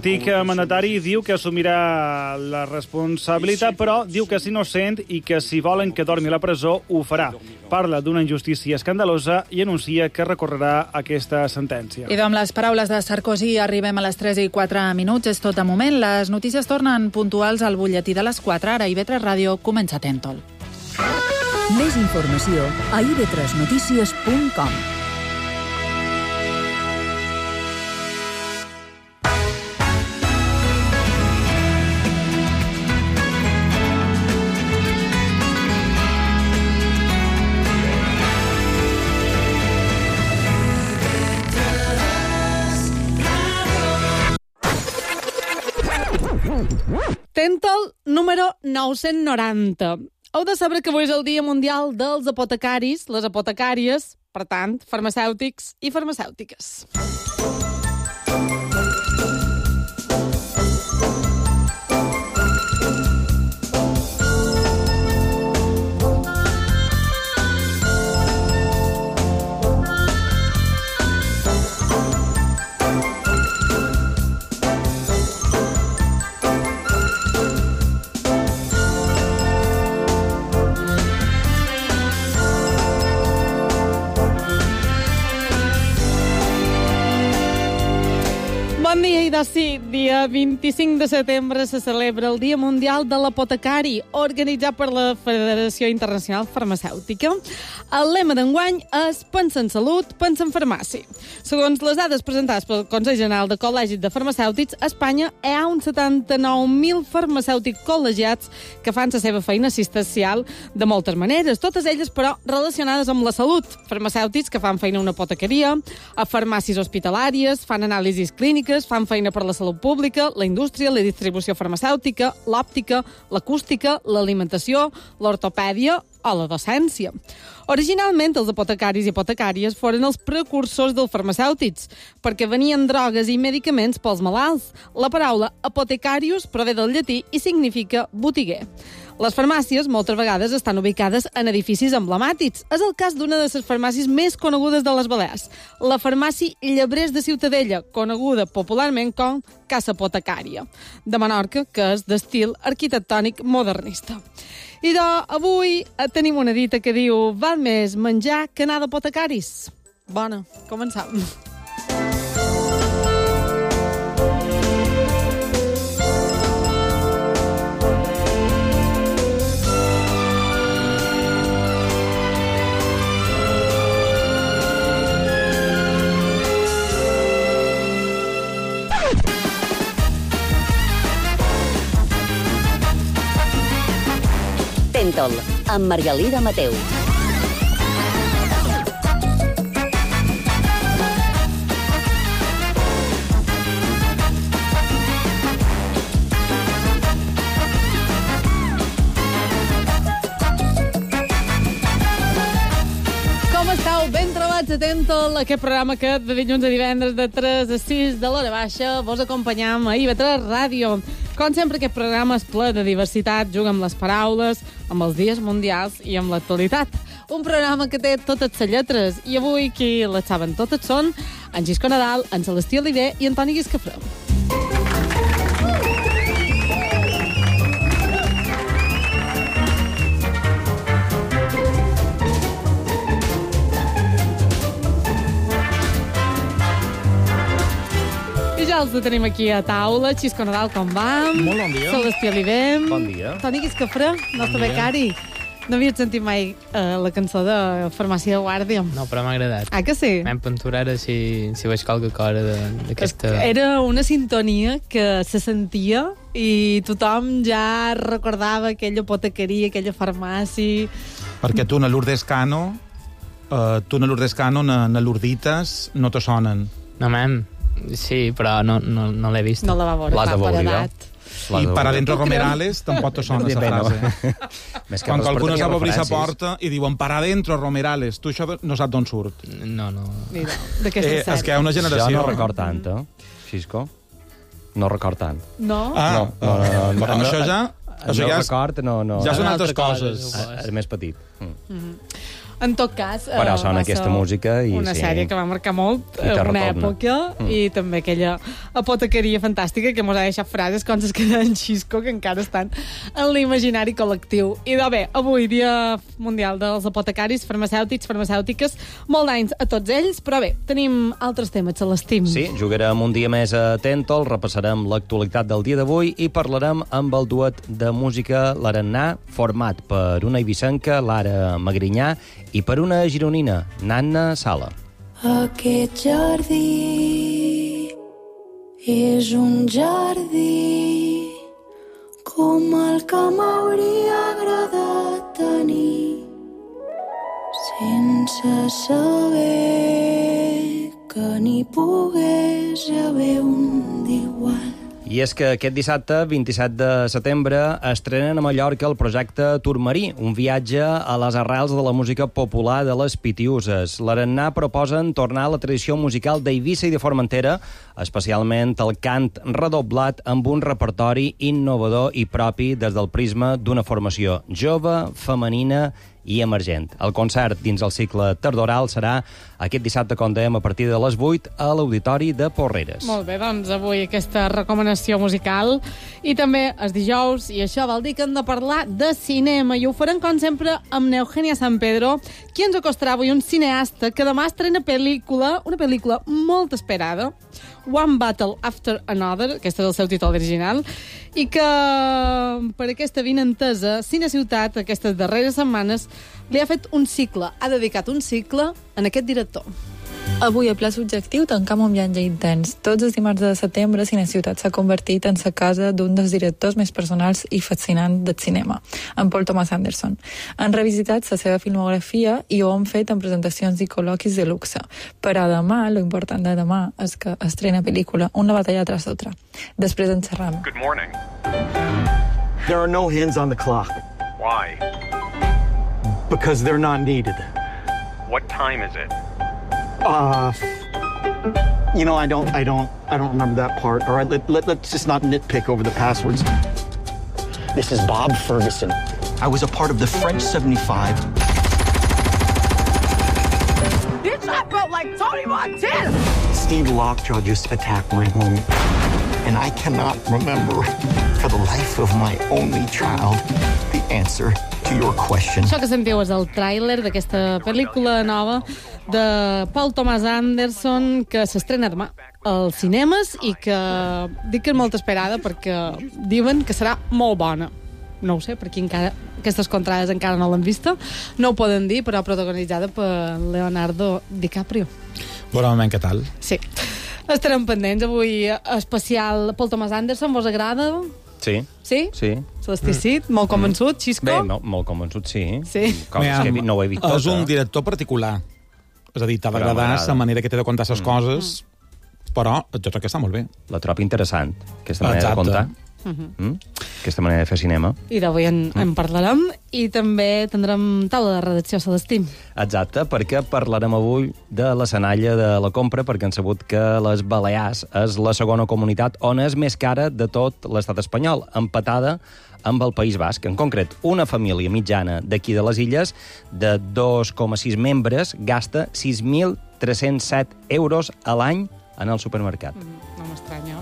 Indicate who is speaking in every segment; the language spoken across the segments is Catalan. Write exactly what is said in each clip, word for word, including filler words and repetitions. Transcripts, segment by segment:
Speaker 1: L'antic mandatari diu que assumirà la responsabilitat, però diu que és innocent i que si volen que dormi a la presó ho farà. Parla d'una injustícia escandalosa i anuncia que recorrerà aquesta sentència.
Speaker 2: I amb les paraules de Sarkozy arribem a les tres i quatre minuts. És tot a moment. Les notícies tornen puntuals al butlletí de les quatre. Ara I V tres Ràdio comença Tentol.
Speaker 3: Més informació a i ve tres notícies punt com.
Speaker 4: Tentol número nou-cents noranta. Heu de saber que avui és el Dia Mundial dels Apotecaris, les apotecàries, per tant, farmacèutics i farmacèutiques. Bon dia, i de sí, dia vint-i-cinc de setembre se celebra el Dia Mundial de l'Apotecari, organitzat per la Federació Internacional Farmacèutica. El lema d'enguany és Pensa en salut, pensa en farmàcia. Segons les dades presentades pel Consell General de Col·legis de Farmacèutics, a Espanya hi ha uns setanta-nou mil farmacèutics col·legiats que fan la seva feina assistencial de moltes maneres, totes elles, però, relacionades amb la salut. Farmacèutics que fan feina a una apotecaria, a farmàcies hospitalàries, fan anàlisis clíniques, fan feina per la salut pública, la indústria, la distribució farmacèutica, l'òptica, l'acústica, l'alimentació, l'ortopèdia o la docència. Originalment, els apotecaris i apotecàries foren els precursors dels farmacèutics, perquè venien drogues i medicaments pels malalts. La paraula apotecarius prové del llatí i significa botiguer. Les farmàcies moltes vegades estan ubicades en edificis emblemàtics. És el cas d'una de les farmàcies més conegudes de les Balears, la farmàcia Llebrers de Ciutadella, coneguda popularment com Casa Apotecària, de Menorca, que és d'estil arquitectònic modernista. I doncs, avui tenim una dita que diu val més menjar que anar d'apotecaris. Bona, començam.
Speaker 3: Tentol, amb Margalida Mateu.
Speaker 4: Com estàu? Ben trobats a Tentol, aquest programa que de dilluns a divendres de tres a sis de l'hora baixa vos acompanyam a I V tres Ràdio. Com sempre, aquest programa és ple de diversitat, juga amb les paraules, amb els dies mundials i amb l'actualitat. Un programa que té totes les lletres, i avui qui les saben totes són en Xisco Nadal, en Celestí Oliver i en Toni Guiscafreu. Ja els tenim aquí a taula. Xisco Nadal, com va?
Speaker 5: Molt bon dia.
Speaker 4: Celestí Oliver.
Speaker 5: Bon dia.
Speaker 4: Toni Guiscafreu, nostre becari. No havies sentit mai uh, la cançó de Farmàcia de Guàrdia?
Speaker 6: No, però m'ha agradat.
Speaker 4: Ah, que sí?
Speaker 6: Vam penturar si, si veig qualque cosa d'aquesta...
Speaker 4: Era una sintonia que se sentia i tothom ja recordava aquella apotecaria, aquella farmàcia...
Speaker 5: Perquè tu, na Lourdes Cano, uh, tu, na Lourdes Cano, na, na Lourditas, no te sonen.
Speaker 6: No, mem. Sí, però no, no, no l'he vist.
Speaker 4: No la va veure, clar, per edat.
Speaker 5: I para dentro Romerales tampoc te sona esa frase. Quan qualcú no sap obrir la porta i diuen para dentro Romerales, tu això no saps d'on surt.
Speaker 6: No, no.
Speaker 4: Mira, d'aquesta
Speaker 5: eh,
Speaker 4: sèrie.
Speaker 5: És que hi ha una generació...
Speaker 7: Jo no record tant, eh, Xisco? No record tant.
Speaker 4: No?
Speaker 5: Ah,
Speaker 7: no, no, no, no,
Speaker 5: no, això ja...
Speaker 7: El
Speaker 5: Això
Speaker 7: meu
Speaker 5: ja és,
Speaker 7: record no, no...
Speaker 5: ja són
Speaker 6: Una
Speaker 5: altres
Speaker 6: altra cosa,
Speaker 5: coses.
Speaker 6: igual.
Speaker 7: És més petit. Mm.
Speaker 4: Mm-hmm. En tot cas...
Speaker 7: Però
Speaker 4: eh,
Speaker 7: sona
Speaker 4: va
Speaker 7: aquesta
Speaker 4: ser
Speaker 7: música i
Speaker 4: una
Speaker 7: sí.
Speaker 4: sèrie que va marcar molt
Speaker 7: I te
Speaker 4: una
Speaker 7: retorna.
Speaker 4: època
Speaker 7: Mm.
Speaker 4: i també aquella apotecaria fantàstica que mos ha deixat frases com les que deien Xisco que encara estan en l'imaginari col·lectiu. I de bé, avui, Dia Mundial dels Apotecaris, farmacèutics, farmacèutiques, molt d'anys a tots ells, però bé, tenim altres temes, Celestim.
Speaker 7: Sí, jugarem un dia més a Tentol, repassarem l'actualitat del dia d'avui i parlarem amb el duet de música L'Arannà, format per una eivissenca, Lara Magrinyà, i per una gironina, Nanna Sala.
Speaker 8: Aquest jardí és un jardí com el que m'hauria agradat tenir sense saber que n'hi pogués haver un d'igual.
Speaker 7: I és que aquest dissabte, vint-i-set de setembre, estrenen a Mallorca el projecte Turmarí, un viatge a les arrels de la música popular de les Pitiuses. L'Arannà proposen tornar a la tradició musical d'Eivissa i de Formentera, especialment el cant redoblat amb un repertori innovador i propi des del prisma d'una formació jove, femenina i emergent. El concert dins el cicle tardoral serà aquest dissabte, com dèiem, a partir de les vuit a l'Auditori de Porreres.
Speaker 4: Molt bé, doncs avui aquesta recomanació musical i també els dijous, i això vol dir que hem de parlar de cinema i ho farem com sempre amb Eugenia San Pedro, qui ens acostarà avui un cineasta que demà estrena pel·lícula, una pel·lícula molt esperada, One Battle After Another, aquest és el seu títol original, i que per aquesta vinentesa Cine Ciutat aquestes darreres setmanes li ha fet un cicle, ha dedicat un cicle en aquest director.
Speaker 9: Avui, a Pla Subjectiu, tancam un viatge intens. Tots els dimarts de setembre, Cine Ciutat s'ha convertit en la casa d'un dels directors més personals i fascinants del cinema, en Paul Thomas Anderson. Han revisitat la seva filmografia i ho han fet en presentacions i col·loquis de luxe. Però demà, lo important de demà, és que estrena pel·lícula, una batalla tras l'altra. Després en xerram.
Speaker 10: Good morning.
Speaker 11: There are no hands on the clock.
Speaker 10: Why?
Speaker 11: Because they're not needed.
Speaker 10: What time is it?
Speaker 11: Uh, you know, I don't, I don't, I don't remember that part. All right, let, let, let's just not nitpick over the passwords. This is Bob Ferguson. I was a part of the French seventy-five.
Speaker 12: You talk about like Tony Montana!
Speaker 11: Steve Lockjaw just attacked my home. And I cannot remember, for the life of my only child, the answer to your question.
Speaker 4: Això que sentiu és el tràiler d'aquesta pel·lícula nova de Paul Thomas Anderson que s'estrena demà als cinemes i que dic que és molt esperada perquè diuen que serà molt bona. No ho sé, perquè encara aquestes contrades encara no l'han vista. No ho poden dir, però protagonitzada per Leonardo DiCaprio.
Speaker 5: Bon moment, què tal?
Speaker 4: Sí. Estarem pendents avui especial Paul Thomas Anderson. Vos agrada?
Speaker 7: Sí.
Speaker 4: Sí?
Speaker 7: Sí.
Speaker 4: Celesticit? Molt convençut, Xisco?
Speaker 7: Bé, molt, molt convençut, sí.
Speaker 4: Sí.
Speaker 7: Com és que no ho he vist tot.
Speaker 5: És un director particular. És a dir, t'ha d'agradar la manera que té de contar les mm. coses, però jo crec que està molt bé.
Speaker 7: La trobo interessant, aquesta manera
Speaker 5: Exacte.
Speaker 7: de contar.
Speaker 4: Uh-huh.
Speaker 7: Mm? Aquesta manera de fer cinema.
Speaker 4: I d'avui en, mm. en parlarem i també tindrem taula de redacció, Celestim.
Speaker 7: Exacte, perquè parlarem avui de la senalla de la compra, perquè han sabut que les Balears és la segona comunitat on és més cara de tot l'estat espanyol, empatada amb el País Basc. En concret, una família mitjana d'aquí de les Illes, de dos coma sis membres, gasta sis mil tres-cents set euros a l'any en el supermercat.
Speaker 4: Mm, no m'estranya.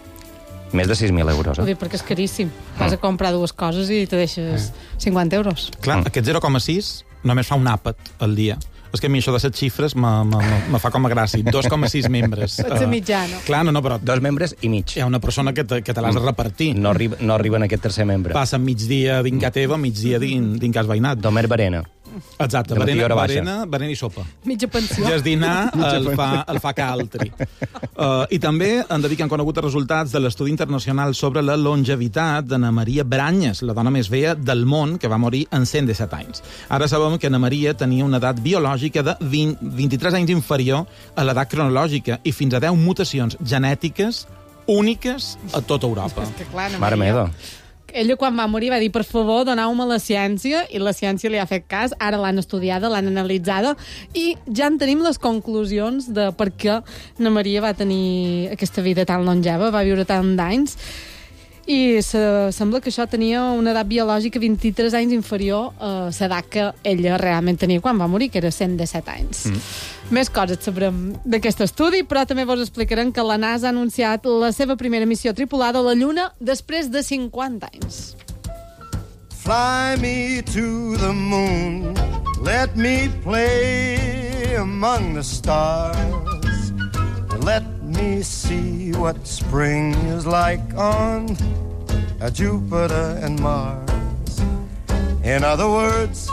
Speaker 7: Més de sis mil euros, eh?
Speaker 4: Ho dic perquè és caríssim. Vas a comprar dues coses i te deixes cinquanta euros.
Speaker 5: Clar, aquest zero coma sis només fa un àpat al dia. És que a mi això de set xifres me, me, me fa com a gràcia. dos coma sis membres.
Speaker 4: Ets a mitjana.
Speaker 5: Clar, no, no, però...
Speaker 7: Dos membres i mig.
Speaker 5: Hi ha una persona que te, que te l'has de repartir.
Speaker 7: No arriba, no arriba en aquest tercer membre.
Speaker 5: Passa migdia dins casa teva, migdia dins, dins cas veïnat.
Speaker 7: D'Homer Barena.
Speaker 5: Exacte,
Speaker 7: De
Speaker 5: berena,
Speaker 7: hora baixa.
Speaker 5: berena, berena i sopa.
Speaker 4: Mitja pensió.
Speaker 5: I el dinar el fa, el fa que altri. Uh, I també han de dir que han conegut els resultats de l'estudi internacional sobre la longevitat d'Anna Maria Branyes, la dona més vella del món, que va morir en cent disset anys. Ara sabem que Anna Maria tenia una edat biològica de vint, vint-i-tres anys inferior a l'edat cronològica i fins a deu mutacions genètiques úniques a tota Europa.
Speaker 4: És que clar, Anna
Speaker 7: Mare
Speaker 4: Maria...
Speaker 7: meva.
Speaker 4: Ella, quan va morir, va dir, per favor, doneu-me la ciència, i la ciència li ha fet cas, ara l'han estudiada, l'han analitzada, i ja en tenim les conclusions de per què Anna Maria va tenir aquesta vida tan longeva, va viure tant d'anys. i se, sembla que això tenia una edat biològica vint-i-tres anys inferior a l'edat que ella realment tenia quan va morir, que era cent disset anys. Mm. Més coses sabrem d'aquest estudi, però també vos explicarem que la NASA ha anunciat la seva primera missió tripulada a la Lluna després de cinquanta anys.
Speaker 13: Fly me to the moon, let me play among the stars, and let me see what spring is like on Jupiter and Mars. In other words,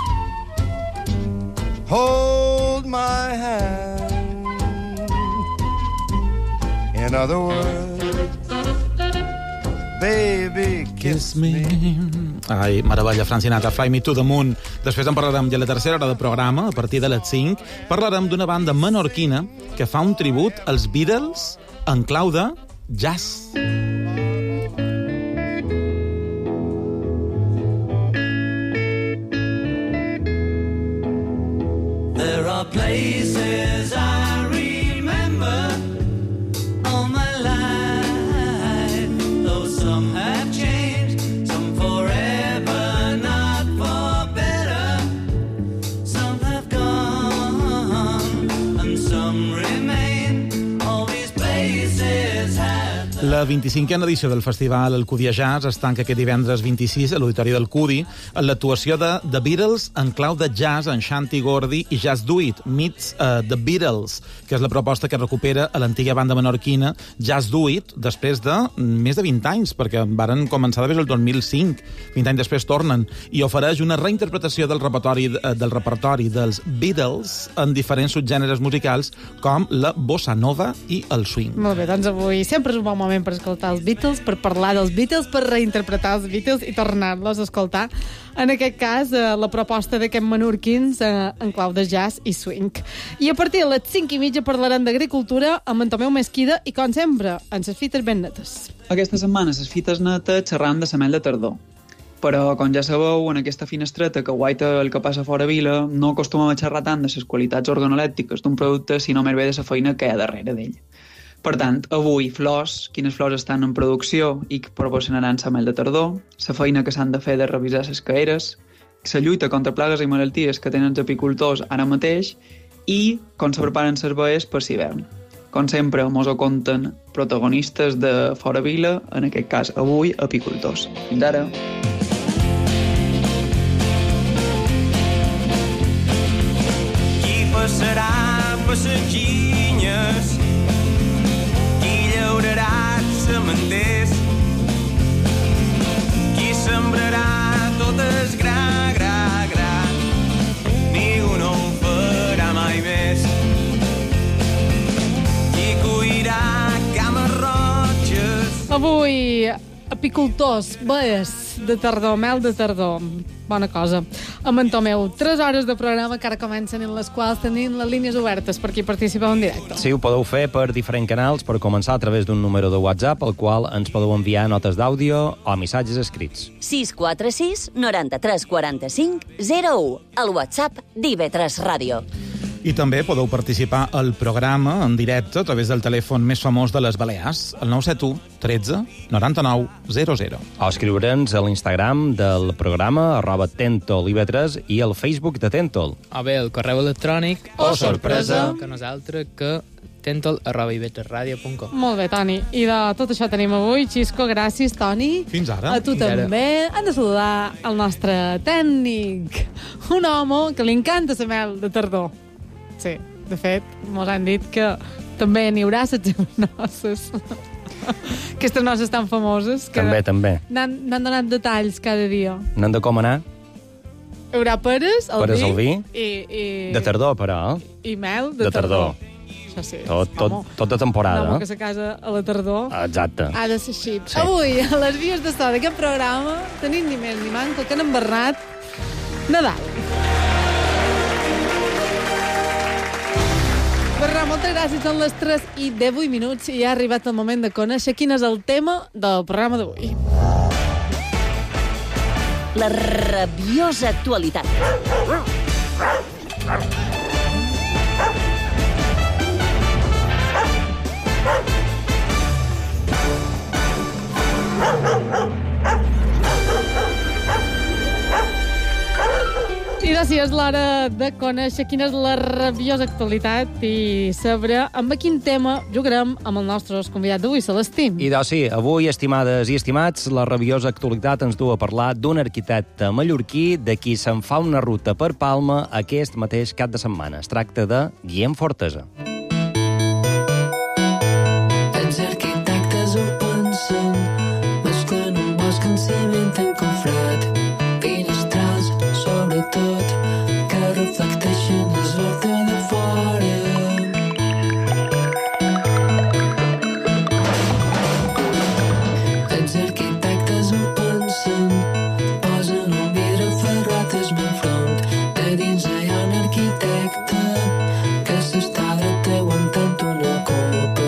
Speaker 13: hold my hand. In other words, baby, kiss me.
Speaker 5: Ai, meravella, Frank Sinatra, Fly Me to the Moon. Després en parlarem ja a la tercera hora de programa, a partir de les cinc. Parlarem d'una banda menorquina que fa un tribut als Beatles en clau de jazz.
Speaker 14: There are places I remember all my life, though some have changed, some forever, not for better. Some have gone, and some remain. All these places have...
Speaker 5: La vint-i-cinquena edició del festival Alcúdia Jazz es tanca aquest divendres vint-i-sis a l'Auditori del Cudi en l'actuació de The Beatles en clau de jazz en Shanti Gordy i Just Do It meets uh, The Beatles, que és la proposta que recupera a l'antiga banda menorquina Just Do It després de més de vint anys, perquè varen començar des del dos mil cinc. vint anys després tornen i ofereix una reinterpretació del repertori, del repertori dels Beatles en diferents subgèneres musicals com la bossa nova i el swing.
Speaker 4: Molt bé, doncs avui sempre és un bon moment per escoltar els Beatles, per parlar dels Beatles, per reinterpretar els Beatles i tornar-los a escoltar. En aquest cas, eh, la proposta d'aquests menorquins eh, en clau de jazz i swing. I a partir de les cinc i mitja parlarem d'agricultura amb en Tomeu Mesquida i, com sempre, en les fites ben netes.
Speaker 15: Aquesta setmana les fites netes xerrant de la mel de tardor. Però, com ja sabeu, en aquesta finestreta que guaita el que passa fora vila, no acostumem a xerrar tant de les qualitats organolèptiques d'un producte, sinó més bé de la feina que hi ha darrere d'ell. Per tant, avui, flors, quines flors estan en producció i que proporcionaran la mel de tardor, la feina que s'han de fer de revisar les caeres, la lluita contra plagues i malalties que tenen els apicultors ara mateix i com se preparen les baies per l'hivern. Com sempre, mos ho conten protagonistes de fora vila, en aquest cas, avui, apicultors. Fins ara.
Speaker 14: Qui passarà passatginyes, semenders, qui sembrarà tot el gra, gra, gra, ningú no ho farà mai més. Qui cuirà cames roges.
Speaker 4: Avui, apicultors, baies de tardor, mel de tardor, bona cosa. Amb en Tomeu, tres hores de programa que ara comencen en les quals tenim les línies obertes per qui participeu en directe.
Speaker 7: Sí, ho podeu fer per diferents canals, per començar a través d'un número de WhatsApp, al qual ens podeu enviar notes d'àudio o missatges escrits.
Speaker 16: sis quatre sis noranta tres quaranta cinc zero u, el WhatsApp d'I V tres Ràdio.
Speaker 5: I també podeu participar al programa en directe a través del telèfon més famós de les Balears, el nou set u tretze noranta-nou zero zero.
Speaker 7: O escriure'ns a l'Instagram del programa, arroba Tentol I V tres, i al Facebook de Tentol.
Speaker 6: O bé el correu electrònic,
Speaker 7: o sorpresa,
Speaker 6: que nosaltres que tentol arroba i v tres ràdio punt com.
Speaker 4: Molt bé, Toni. I de tot això tenim avui. Xisco, gràcies, Toni.
Speaker 5: Fins ara.
Speaker 4: A tu
Speaker 6: Fins
Speaker 4: també.
Speaker 6: ara.
Speaker 4: Han de saludar el nostre tècnic. Un home que li encanta la mel de tardor. Sí, de fet, mos han dit que també n'hi haurà les seves noces. Aquestes noces tan famoses. Que
Speaker 7: També, també.
Speaker 4: N'han n'han donat detalls cada dia.
Speaker 7: N'han de com anar?
Speaker 4: Hi haurà peres, el
Speaker 7: Peres
Speaker 4: vi,
Speaker 7: al vi.
Speaker 4: I, i,
Speaker 7: De tardor, però.
Speaker 4: i mel de,
Speaker 7: De tardor.
Speaker 4: Això sí.
Speaker 7: Tot, tot, tot de temporada.
Speaker 4: Un home que se casa a la tardor.
Speaker 7: Exacte.
Speaker 4: Ha de ser així.
Speaker 7: Sí.
Speaker 4: Avui, a les vies de so d'aquest programa, tenim ni més ni manco que n'han Bernat Nadal. Bernat, moltes gràcies. Són les tres i divuit minuts i ha arribat el moment de conèixer quin és el tema del programa d'avui.
Speaker 16: La rabiosa actualitat.
Speaker 4: Així és l'hora de conèixer quina és la rabiosa actualitat i saber amb quin tema jugarem amb el nostre convidat d'avui, Celestí.
Speaker 7: I doncs sí, avui, estimades i estimats, la rabiosa actualitat ens du a parlar d'un arquitecte mallorquí de qui se'n fa una ruta per Palma aquest mateix cap de setmana. Es tracta de Guillem Fortesa.
Speaker 17: Els arquitectes ho pensen, mesclen un bosc en ciment encofrat, finestrals sobretot, que reflecteixen el verd de fora. Els arquitectes ho pensen, posen un vidre ferrat al meu front, de dins hi ha un arquitecte que s'està dret aguantant una copa.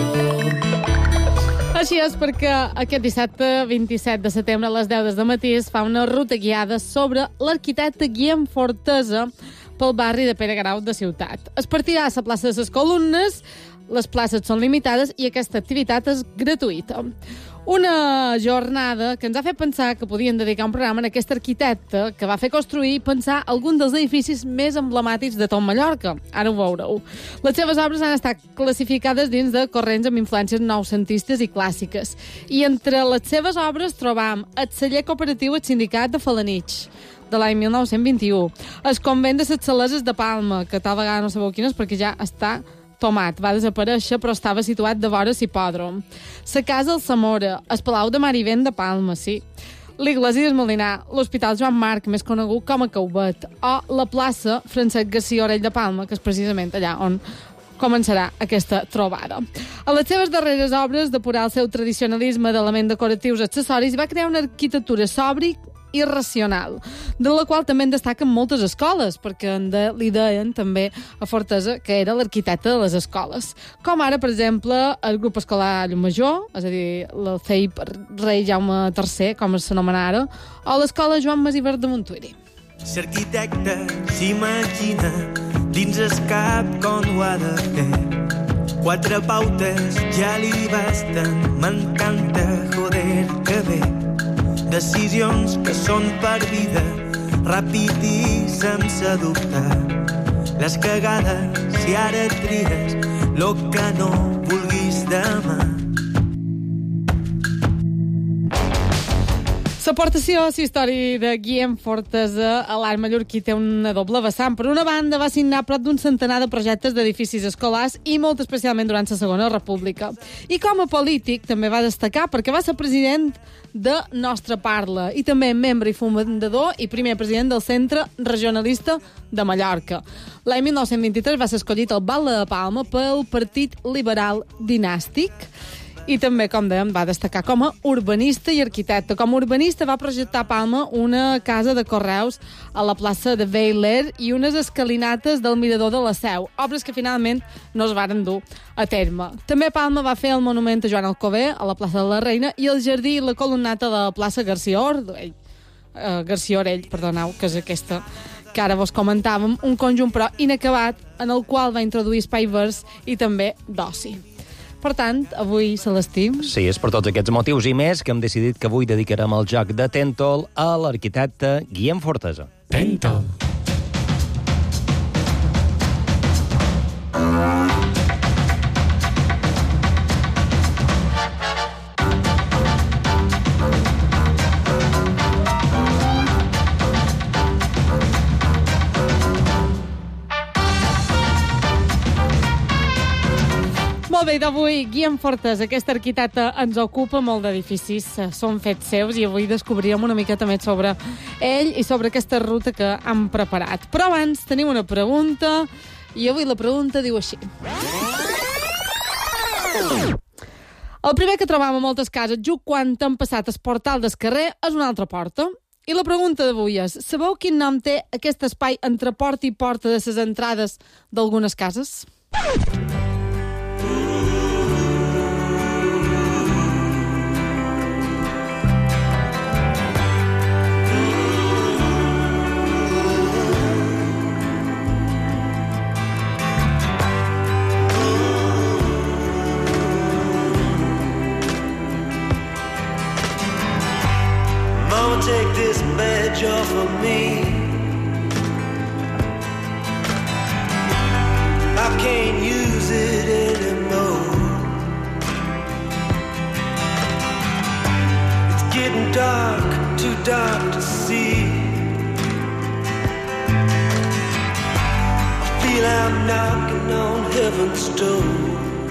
Speaker 4: Així és perquè aquest dissabte vint-i-set de setembre a les deu del matí es fa una ruta guiada sobre l'arquitecte Guillem Fortesa pel barri de Pere Garau de Ciutat. Es partirà a la plaça de les Columnes, les places són limitades i aquesta activitat és gratuïta. Una jornada que ens ha fet pensar que podien dedicar un programa a aquest arquitecte que va fer construir i pensar algun dels edificis més emblemàtics de tot Mallorca. Ara ho veureu. Les seves obres han estat classificades dins de corrents amb influències noucentistes i clàssiques. I entre les seves obres trobam el celler cooperatiu El Sindicat de Falanich, de l'any mil nou-cents vint-i-u, el convent de les Saleses de Palma, que tal vegada no sabeu quin és perquè ja està tomat, va desaparèixer, però estava situat de vora l'hipòdrom. La casa del Zamora, el Palau de Marivent de Palma, sí. L'Iglésia del Molinar, l'Hospital Joan Marc, més conegut com a Cauvet, o la plaça Francesc Garcia Orell de Palma, que és precisament allà on començarà aquesta trobada. A les seves darreres obres, depurar el seu tradicionalisme d'elements decoratius accessoris, va crear una arquitectura sobri i racional, de la qual també en destaquen moltes escoles, perquè de, li deien també a Fortesa que era l'arquitecte de les escoles. Com ara, per exemple, el grup escolar Llumajor, és a dir, el C I P Rei Jaume tercer, com s'anomena ara, o l'escola Joan Masivert de Montuïri.
Speaker 18: Ser arquitecte s'imagina dins el cap com ho ha de fer. Quatre pautes ja li basten, m'encanta, joder, que bé. Decisions que són per vida, ràpid i sense dubte. Les cagades, si ara tries, lo que no vulguis demà.
Speaker 4: L'aportació a la història de Guillem Fortesa a l'art mallorquí té una doble vessant. Per una banda, va signar prop d'un centenar de projectes d'edificis escolars i molt especialment durant la Segona República. I com a polític també va destacar perquè va ser president de Nostra Parla i també membre i fundador i primer president del Centre Regionalista de Mallorca. L'any mil nou-cents vint-i-tres va ser escollit al Val de Palma pel Partit Liberal Dinàstic. I també, com dèiem, va destacar com a urbanista i arquitecte. Com a urbanista va projectar a Palma una casa de correus a la plaça de Beiler i unes escalinates del Mirador de la Seu, obres que finalment no es varen dur a terme. També Palma va fer el monument a Joan Alcover a la plaça de la Reina i el jardí i la columnata de la plaça Garcia Orell, uh, Garcia Orell, perdoneu, que és aquesta que ara vos comentàvem, un conjunt però inacabat en el qual va introduir espai verds i també d'oci. Per tant, avui, Celestí...
Speaker 7: Sí, és per tots aquests motius i més que hem decidit que avui dedicarem el joc de Tentol a l'arquitecte Guillem Fortesa. Tentol.
Speaker 4: Molt bé, d'avui, Guillem Fortesa, aquest arquitecte ens ocupa molt d'edificis, són fets seus i avui descobrirem una miqueta més sobre ell i sobre aquesta ruta que han preparat. Però abans tenim una pregunta i avui la pregunta diu així. El primer que trobam a moltes cases just quan t'han passat el portal del carrer és una altra porta. I la pregunta d'avui és, sabeu quin nom té aquest espai entre porta i porta de les entrades d'algunes cases?
Speaker 18: Mama, take this badge off of me. can't use it anymore. It's getting dark, too dark to see. I feel I'm knocking on heaven's door.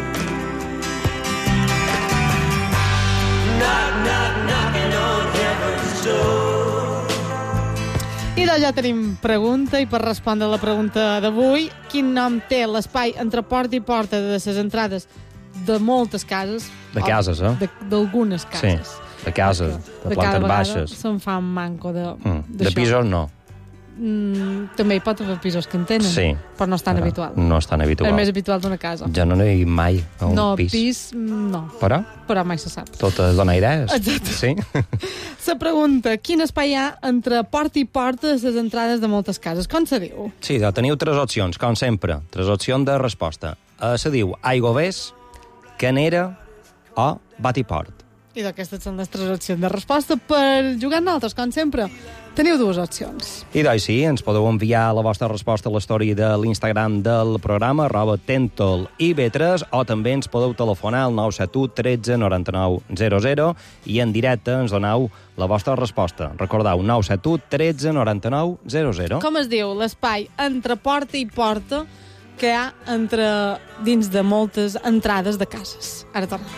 Speaker 18: Knock, knock, knocking on heaven's door.
Speaker 4: I doncs ja tenim pregunta, i per respondre la pregunta d'avui, quin nom té l'espai entre porta i porta de les entrades de moltes cases?
Speaker 7: De cases, eh?
Speaker 4: De- D'algunes cases.
Speaker 7: Sí, de cases, de,
Speaker 4: De cada
Speaker 7: plantes
Speaker 4: vegada
Speaker 7: baixes.
Speaker 4: se'n fa un manco de,
Speaker 7: Mm. De
Speaker 4: d'això.
Speaker 7: pisos no.
Speaker 4: Mm, també hi pot haver pisos que en tenen,
Speaker 7: Sí.
Speaker 4: però no és tan habitual.
Speaker 7: No és tan habitual.
Speaker 4: És més habitual d'una casa.
Speaker 7: Jo no n'he vist mai a un
Speaker 4: no,
Speaker 7: pis.
Speaker 4: pis, no.
Speaker 7: Però
Speaker 4: Però mai se sap.
Speaker 7: tot es dona idees.
Speaker 4: Exacte.
Speaker 7: Sí?
Speaker 4: Se pregunta, quin espai hi ha entre porta i porta de les entrades de moltes cases? Com se diu?
Speaker 7: Sí, ja teniu tres opcions, com sempre. Tres opcions de resposta. Uh, se diu aigüevés, canera o batiport.
Speaker 4: I d'aquestes són les tres opcions de resposta. Per jugar amb nosaltres, com sempre, teniu dues opcions.
Speaker 7: I doncs sí, ens podeu enviar la vostra resposta a la story de l'Instagram del programa, arroba tentol i be tres, o també ens podeu telefonar al nou set u tretze noranta-nou zero zero i en directe ens doneu la vostra resposta. Recordeu, nou set u tretze noranta-nou zero zero.
Speaker 4: Com es diu l'espai entre porta i porta que hi ha entre dins de moltes entrades de cases? Ara torna.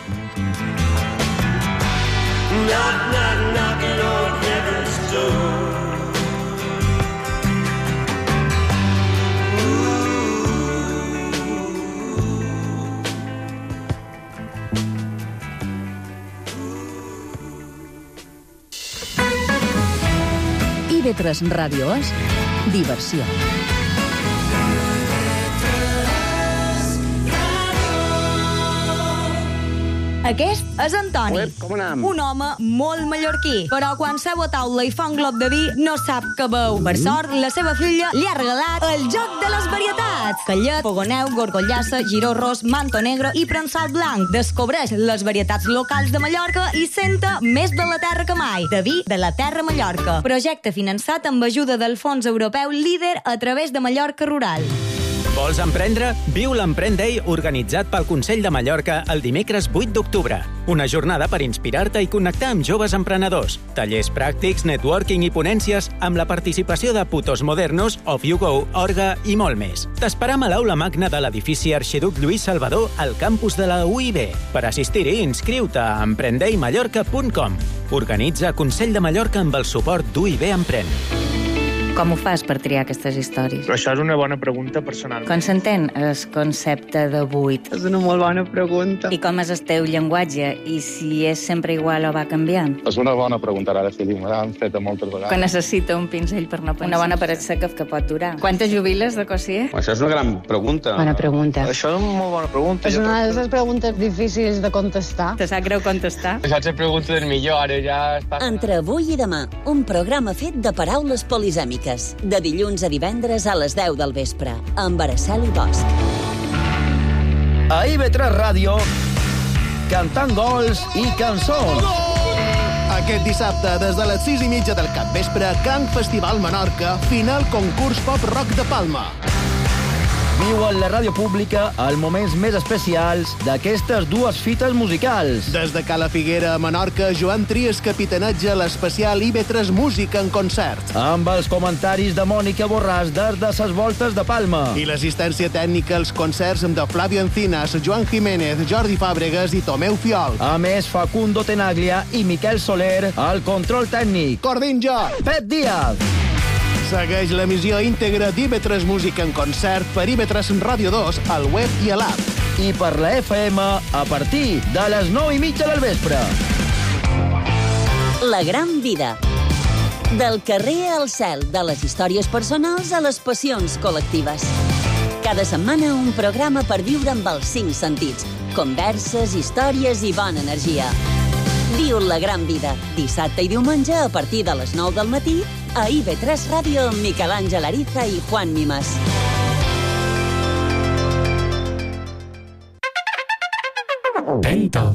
Speaker 18: Knock, knock, knocking on heaven's door.
Speaker 3: I be tres Ràdio és diversió.
Speaker 19: Aquest és Antoni,
Speaker 20: Uep, com anem?
Speaker 19: un home molt mallorquí, però quan seu a taula i fa un glob de vi no sap què beu. Per sort, la seva filla li ha regalat el joc de les varietats. Callet, fogoneu, gorgollassa, giró ros, manto negre i prensat blanc. Descobreix les varietats locals de Mallorca i senta més de la terra que mai. De vi de la terra Mallorca. Projecte finançat amb ajuda del Fons Europeu Líder a través de Mallorca Rural.
Speaker 21: Vols emprendre? Viu l'Emprèn Day organitzat pel Consell de Mallorca el dimecres vuit d'octubre. Una jornada per inspirar-te i connectar amb joves emprenedors. Tallers pràctics, networking i ponències amb la participació de Putos Modernos, Off You Go, Orga i molt més. T'esperam a l'aula magna de l'edifici Arxiduc Lluís Salvador al campus de la U I B. Per assistir-hi, inscriu-te a emprendei mallorca punt com. Organitza Consell de Mallorca amb el suport d'U I B Emprèn.
Speaker 22: Com ho fas per triar aquestes històries?
Speaker 23: Això és una bona pregunta personal.
Speaker 22: Com s'entén el concepte de buit?
Speaker 9: És una molt bona pregunta.
Speaker 22: I com és el teu llenguatge? I si és sempre igual o va canviant?
Speaker 24: És una bona pregunta, ara sí, me l'han fet moltes vegades.
Speaker 22: Que necessita un pinzell per no pensar. Una bona paret seca que pot durar. Quantes jubiles de cossier?
Speaker 24: Això és una gran pregunta.
Speaker 22: Bona pregunta.
Speaker 23: Això és una molt bona pregunta.
Speaker 9: És una de les preguntes difícils de contestar.
Speaker 22: Te sap greu contestar?
Speaker 23: Això és la pregunta del millor, ara ja està...
Speaker 16: Entre avui i demà, un programa fet de paraules polisèmiques. De dilluns a divendres a les deu del vespre, amb Araceli Bosch.
Speaker 25: A I be tres Ràdio, cantant gols i cançons.
Speaker 26: Aquest dissabte, des de les sis i mitja del capvespre, Can Festival Menorca, final concurs Pop Rock de Palma.
Speaker 25: Viu en la ràdio pública els moments més especials d'aquestes dues fites musicals.
Speaker 26: Des de Cala Figuera a Menorca, Joan Trias capitanatge l'especial I be tres Música en concert.
Speaker 25: Amb els comentaris de Mònica Borràs des de ses voltes de Palma.
Speaker 26: I l'assistència tècnica als concerts de Flavio Encinas, Joan Jiménez, Jordi Fàbregas i Tomeu Fiol.
Speaker 25: A més, Facundo Tenaglia i Miquel Soler al control tècnic.
Speaker 26: Cordinjo!
Speaker 25: Pep Díaz!
Speaker 26: Segueix l'emissió íntegra d'I be tres Música en concert per I be tres Ràdio dos, al web i a l'app.
Speaker 25: I per la F M a partir de les nou i mitja del vespre.
Speaker 16: La gran vida. Del carrer al cel, de les històries personals a les passions col·lectives. Cada setmana un programa per viure amb els cinc sentits. Converses, històries i bona energia. Viu la gran vida, dissabte i diumenge a partir de les nou del matí a I be tres Ràdio amb Miquel Àngel Ariza i Juan Mimas.
Speaker 27: Tento.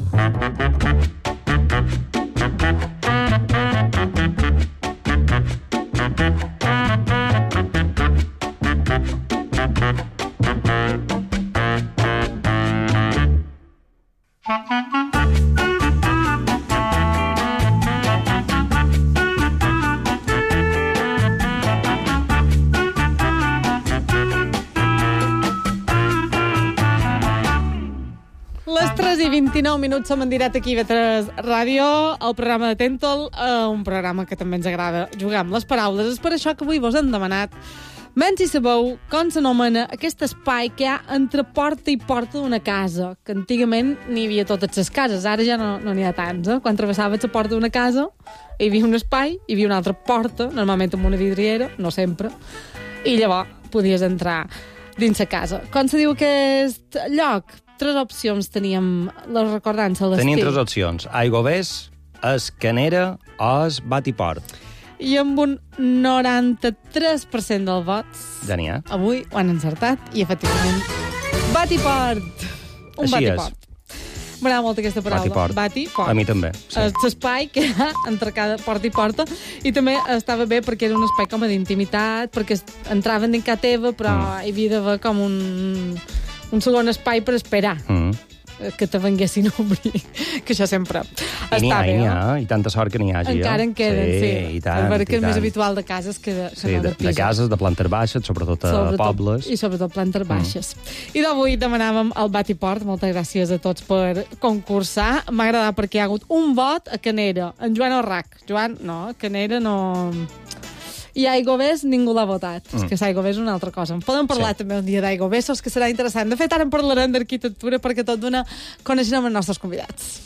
Speaker 4: vint-i-nou minuts, som en directe aquí a I V tres Ràdio, el programa de Tentol, eh, un programa que també ens agrada jugar amb les paraules. És per això que avui vos hem demanat menys si sabeu com s'anomena aquest espai que hi ha entre porta i porta d'una casa, que antigament n'hi havia totes les cases, ara ja no n'hi no ha tants. Eh? Quan travessaves la porta d'una casa, hi havia un espai, hi havia una altra porta, normalment amb una vidriera, no sempre, i llavors podies entrar dins la casa. Com se diu aquest lloc? Tres opcions teníem, les recordant a l'estiu.
Speaker 7: Tenim tres opcions. Aigües, Escanera o es Batiport.
Speaker 4: I amb un noranta-tres per cent dels vots,
Speaker 7: Ja n'hi ha.
Speaker 4: avui ho han encertat, i efectivament, Batiport. Un
Speaker 7: Així
Speaker 4: Batiport. M'agrada molt aquesta paraula.
Speaker 7: Batiport.
Speaker 4: Batiport.
Speaker 7: A mi també, sí.
Speaker 4: És l'espai que hi ha entre cada porta i porta, i també estava bé perquè era un espai com a d'intimitat, perquè entraven dins casa teva, però mm. hi havia d'haver com un, un segon espai per esperar. Mm. que te venguessin a obrir, que això sempre
Speaker 7: I n'hi
Speaker 4: està
Speaker 7: ha,
Speaker 4: bé,
Speaker 7: i n'hi
Speaker 4: no?
Speaker 7: ha, i tantes sort que n'hi hagi.
Speaker 4: Encara
Speaker 7: eh?
Speaker 4: en queden, sí.
Speaker 7: Sí, i tant,
Speaker 4: és vera que
Speaker 7: i
Speaker 4: és més
Speaker 7: tant.
Speaker 4: habitual de cases que de, que
Speaker 7: Sí,
Speaker 4: no
Speaker 7: de,
Speaker 4: de
Speaker 7: de
Speaker 4: pisos.
Speaker 7: cases, de plantes baixes, sobretot a
Speaker 4: Sobretot-
Speaker 7: pobles.
Speaker 4: I sobretot plantes baixes. Mm. I d'avui demanàvem el Batiport. Moltes gràcies a tots per concursar. M'ha agradat perquè hi ha hagut un vot a Canera. En Joan Orrac. Joan, no, a Canera no... I a Aigües ningú l'ha votat. Mm. És que Aigües és una altra cosa. En podem parlar sí. també un dia d'Aigües, que serà interessant. De fet, ara en parlarem d'arquitectura perquè tot d'una coneixerem els nostres convidats.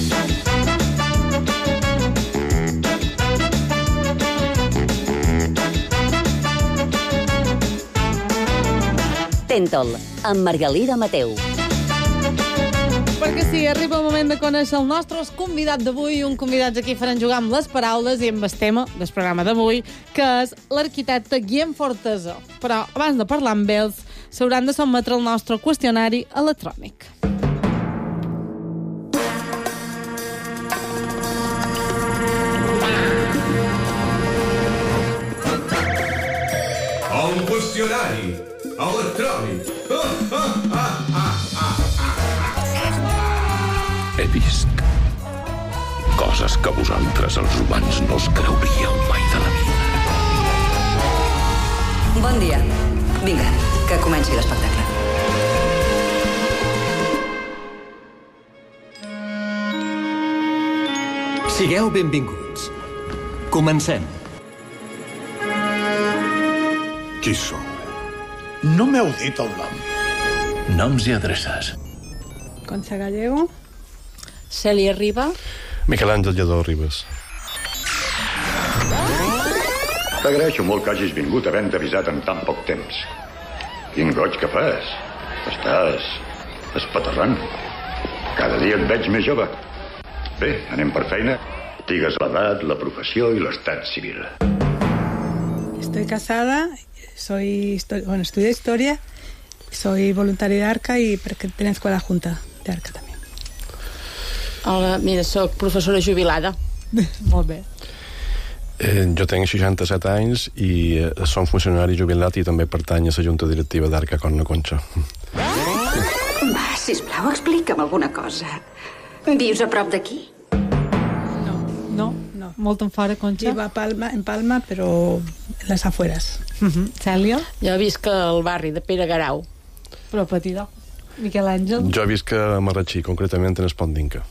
Speaker 16: Tentol, amb Margalida Mateu.
Speaker 4: Perquè sí, arriba el moment de conèixer el nostre convidat d'avui, un convidat aquí faran jugar amb les paraules i amb el tema del programa d'avui, que és l'arquitecte Guillem Fortesa. Però abans de parlar amb ells, s'hauran de sotmetre el nostre qüestionari electrònic.
Speaker 1: Un qüestionari electrònic. Ah, ah, ah, ah, ah.
Speaker 27: He vist coses que vosaltres, els humans, no us creuríeu mai de la vida.
Speaker 2: Bon dia. Vinga, que comenci l'espectacle.
Speaker 8: Sigueu benvinguts. Comencem.
Speaker 27: Qui sou?
Speaker 8: No m'heu dit el nom.
Speaker 27: Noms i adreces.
Speaker 10: Concha Gallego. Cèlia Riba.
Speaker 11: Miquel Àngel Lledó Ribes.
Speaker 12: T'agraeixo molt que hagis vingut havent avisat en tan poc temps. Quin goig que fas. Estàs espaterrant. Cada dia et veig més jove. Bé, anem per feina. Digues l'edat, la professió i l'estat civil.
Speaker 10: Estoy casada, soy histo- bueno, estudié historia, soy voluntaria de Arca y pertenezco a la Junta de Arca también. Hola, mira, soc professora jubilada. Molt bé.
Speaker 11: Eh, jo tinc seixanta-set anys i eh, som funcionari jubilat i també pertany a la junta directiva d'Arca Corna Conxa.
Speaker 2: Va, sisplau, explica'm alguna cosa. Vius a prop d'aquí?
Speaker 10: No, no. Molt en fora, Concha. Vivo a Palma, en Palma, però en les afueres.
Speaker 4: Uh -huh. Cèlia?
Speaker 10: Jo visc al barri de Pere Garau.
Speaker 4: Però petita. Miquel Àngel?
Speaker 11: Jo visc a Marratxí, concretament en Espondinca.